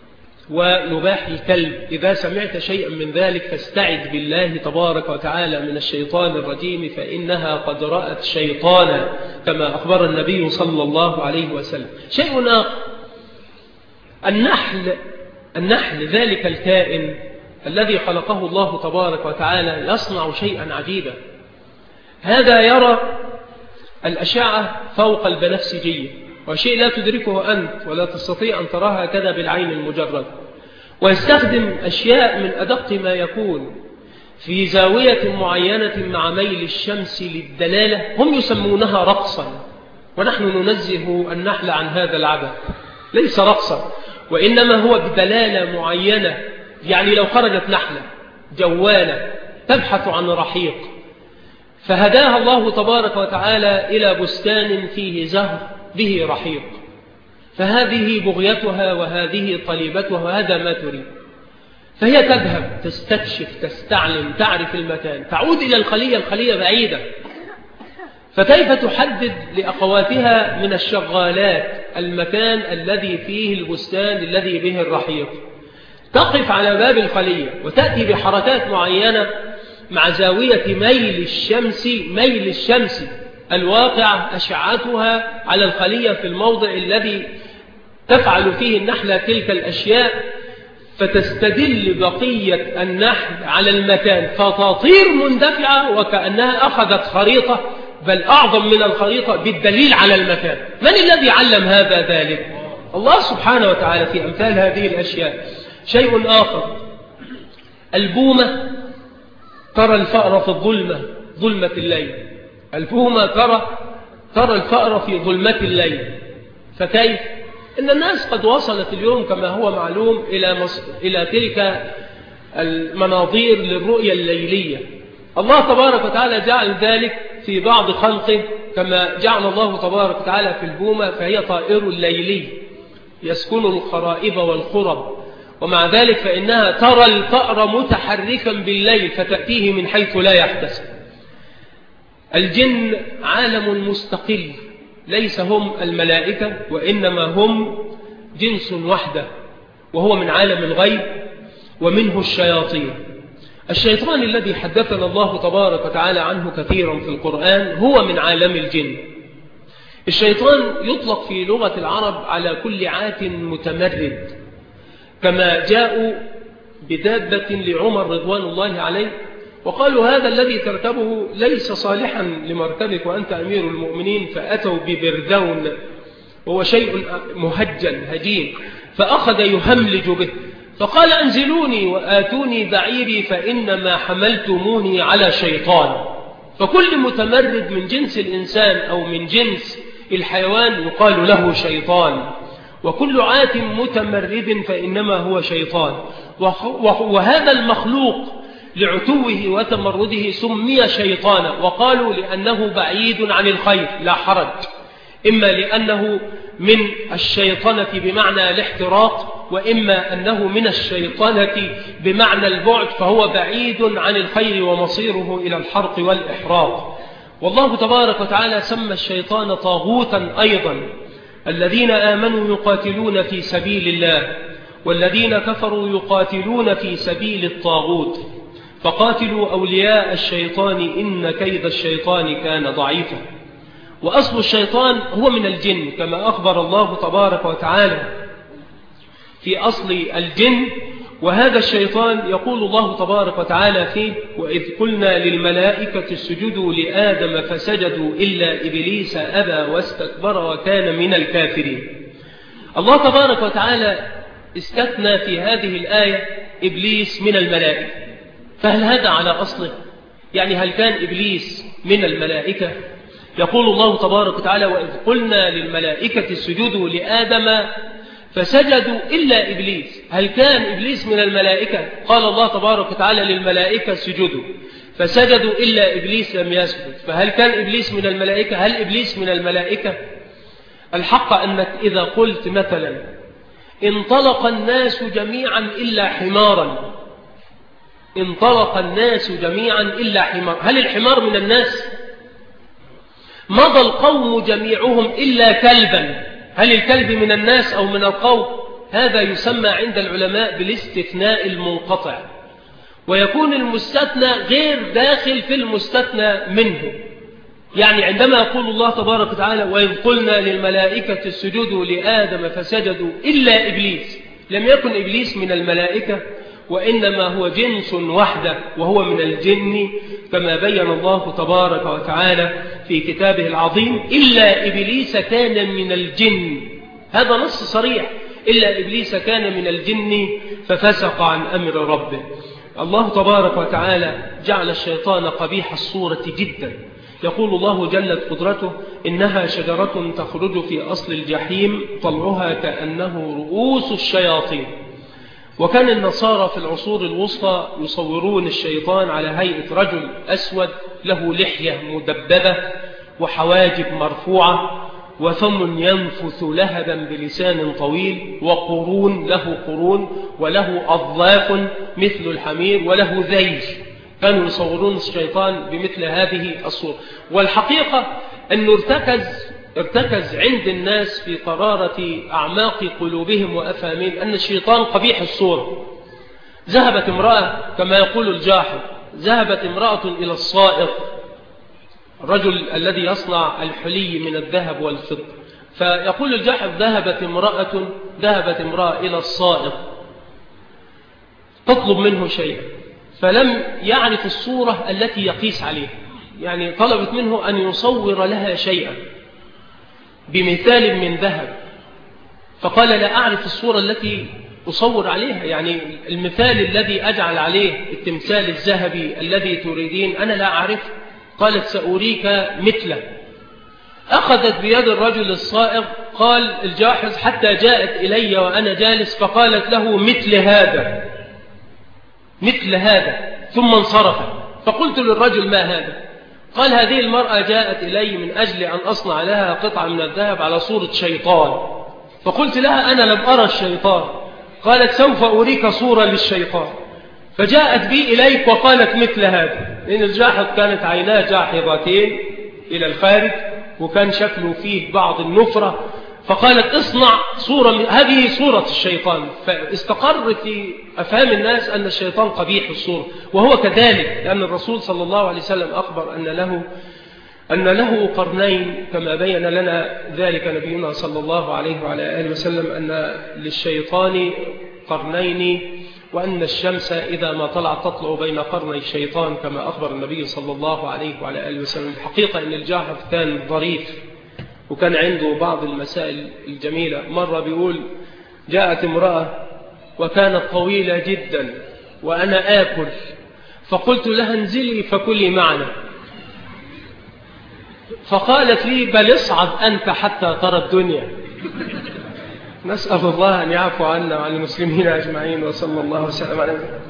D: ونباح الكلب، إذا سمعت شيئا من ذلك فاستعذ بالله تبارك وتعالى من الشيطان الرجيم فإنها قد رأت شيطانا كما أخبر النبي صلى الله عليه وسلم. شيء آخر، النحل النحل ذلك الكائن الذي خلقه الله تبارك وتعالى يصنع شيئا عجيبا. هذا يرى الأشعة فوق البنفسجية، وشيء لا تدركه أنت ولا تستطيع أن تراها كذا بالعين المجرد، ويستخدم أشياء من أدق ما يكون في زاوية معينة مع ميل الشمس للدلالة. هم يسمونها رقصا، ونحن ننزه النحل عن هذا العبث، ليس رقصا وإنما هو بدلالة معينة. يعني لو خرجت نحلة جوالة تبحث عن رحيق فهداها الله تبارك وتعالى إلى بستان فيه زهر به رحيق، فهذه بغيتها وهذه طليبتها وهذا ما تريد، فهي تذهب تستكشف تستعلم تعرف المكان، تعود إلى الخلية، الخلية بعيدة، فكيف تحدد لأخواتها من الشغالات المكان الذي فيه البستان الذي به الرحيق؟ تقف على باب الخلية وتأتي بحركات معينة مع زاوية ميل الشمس ميل الشمس الواقع أشعتها على الخلية في الموضع الذي تفعل فيه النحلة تلك الأشياء، فتستدل بقية النحل على المكان فتطير مندفعة وكأنها أخذت خريطة، بل أعظم من الخريطة بالدليل على المكان. من الذي علم هذا ذلك؟ الله سبحانه وتعالى في أمثال هذه الأشياء. شيء آخر، البومة ترى الفأر في الظلمة ظلمة الليل، البومة ترى ترى الفأر في ظلمة الليل. فكيف؟ إن الناس قد وصلت اليوم كما هو معلوم إلى مصر إلى تلك المناظير للرؤية الليلية. الله تبارك وتعالى جعل ذلك في بعض خلقه، كما جعل الله تبارك وتعالى في البومة فهي طائر الليلي يسكن الخرائب والخرب، ومع ذلك فإنها ترى الفأر متحركا بالليل فتأتيه من حيث لا يحتسب. الجن عالم مستقل، ليس هم الملائكة وإنما هم جنس وحده، وهو من عالم الغيب ومنه الشياطين. الشيطان الذي حدثنا الله تبارك وتعالى عنه كثيرا في القرآن هو من عالم الجن. الشيطان يطلق في لغة العرب على كل عات متمرد، كما جاءوا بدابة لعمر رضوان الله عليه وقالوا هذا الذي تركبه ليس صالحا لمركبك وأنت أمير المؤمنين، فأتوا ببردون وهو شيء مهجن هجين، فأخذ يهملج به، فقال أنزلوني وآتوني بعيري فإنما حملتموني على شيطان. فكل متمرد من جنس الإنسان أو من جنس الحيوان يقال له شيطان، وكل عات متمرد فإنما هو شيطان. وهذا المخلوق لعتوه وتمرده سمي شيطانا، وقالوا لأنه بعيد عن الخير لا حرج، إما لأنه من الشيطنة بمعنى الاحتراق، وإما أنه من الشيطنة بمعنى البعد، فهو بعيد عن الخير ومصيره إلى الحرق والإحراق. والله تبارك وتعالى سمى الشيطان طاغوتا أيضا. الذين آمنوا يقاتلون في سبيل الله، والذين كفروا يقاتلون في سبيل الطاغوت، فقاتلوا أولياء الشيطان إن كيد الشيطان كان ضعيفا. وأصل الشيطان هو من الجن، كما أخبر الله تبارك وتعالى في أصل الجن. وهذا الشيطان يقول الله تبارك وتعالى فيه: وإذ قلنا للملائكة اسجدوا لآدم فسجدوا إلا إبليس أبى واستكبر وكان من الكافرين. الله تبارك وتعالى استثنى في هذه الآية إبليس من الملائكة، فهل هذا على أصله؟ يعني هل كان إبليس من الملائكة؟ يقول الله تبارك وتعالى: وإذ قلنا للملائكة اسجدوا لآدم فسجدوا إلا إبليس. هل كان إبليس من الملائكة؟ قال الله تبارك وتعالى للملائكة اسجدوا فسجدوا إلا إبليس لم يسجد. فهل كان إبليس من الملائكة؟ هل إبليس من الملائكة؟ الحق أنك إذا قلت مثلا انطلق الناس جميعا إلا حمارا، انطلق الناس جميعا إلا حمار، هل الحمار من الناس؟ مضى القوم جميعهم إلا كلبا، هل الكلب من الناس أو من القوم؟ هذا يسمى عند العلماء بالاستثناء المنقطع، ويكون المستثنى غير داخل في المستثنى منه. يعني عندما يقول الله تبارك وتعالى: وإذ قلنا للملائكة اسجدوا لآدم فسجدوا إلا إبليس، لم يكن إبليس من الملائكة، وإنما هو جنس وحده وهو من الجن، كما بين الله تبارك وتعالى في كتابه العظيم: إلا إبليس كان من الجن. هذا نص صريح: إلا إبليس كان من الجن ففسق عن أمر ربه. الله تبارك وتعالى جعل الشيطان قبيح الصورة جدا. يقول الله جلت قدرته: إنها شجرة تخرج في أصل الجحيم طلعها كأنه رؤوس الشياطين. وكان النصارى في العصور الوسطى يصورون الشيطان على هيئة رجل أسود له لحية مدببة وحواجب مرفوعة وفم ينفث لهبا بلسان طويل وقرون، له قرون وله أظلاف مثل الحمير وله ذيل. كانوا يصورون الشيطان بمثل هذه الصورة. والحقيقة أنه ارتكز ارتكز عند الناس في قرارة أعماق قلوبهم وأفهامهم أن الشيطان قبيح الصورة. ذهبت امرأة كما يقول الجاحظ، ذهبت امرأة إلى الصائغ، الرجل الذي يصنع الحلي من الذهب والفضة. فيقول الجاحظ: ذهبت امرأة ذهبت امرأة إلى الصائغ تطلب منه شيئا، فلم يعرف الصورة التي يقيس عليها، يعني طلبت منه أن يصور لها شيئا بمثال من ذهب، فقال: لا أعرف الصورة التي أصور عليها، يعني المثال الذي أجعل عليه التمثال الذهبي الذي تريدين أنا لا أعرف. قالت: سأريك مثله. أخذت بيد الرجل الصائغ، قال الجاحظ: حتى جاءت إلي وأنا جالس فقالت له: مثل هذا مثل هذا، ثم انصرفت. فقلت للرجل: ما هذا؟ قال: هذه المرأة جاءت إلي من أجل أن أصنع لها قطعة من الذهب على صورة شيطان. فقلت لها: أنا لم أرى الشيطان. قالت: سوف أريك صورة للشيطان. فجاءت بي إليك وقالت: مثل هذا. لأن الجاحظ كانت عيناه جاحظتين إلى الخارج وكان شكله فيه بعض النفرة، فقالت: اصنع صورة، هذه صورة الشيطان. فاستقر في أفهام الناس أن الشيطان قبيح الصورة، وهو كذلك، لأن الرسول صلى الله عليه وسلم أخبر أن له أن له قرنين، كما بين لنا ذلك نبينا صلى الله عليه وعلى آله وسلم أن للشيطان قرنين، وأن الشمس إذا ما طلعت تطلع بين قرني الشيطان، كما أخبر النبي صلى الله عليه وعلى آله وسلم. الحقيقة أن الجاحظ كان ظريف وكان عنده بعض المسائل الجميلة. مرة بيقول: جاءت امرأة وكانت طويلة جدا وأنا آكل، فقلت لها: انزلي فكلي معنا. فقالت لي بل اصعد أنت حتى ترى الدنيا. نسأل الله أن يعفو عنا وعن المسلمين أجمعين، وصلى الله وسلم على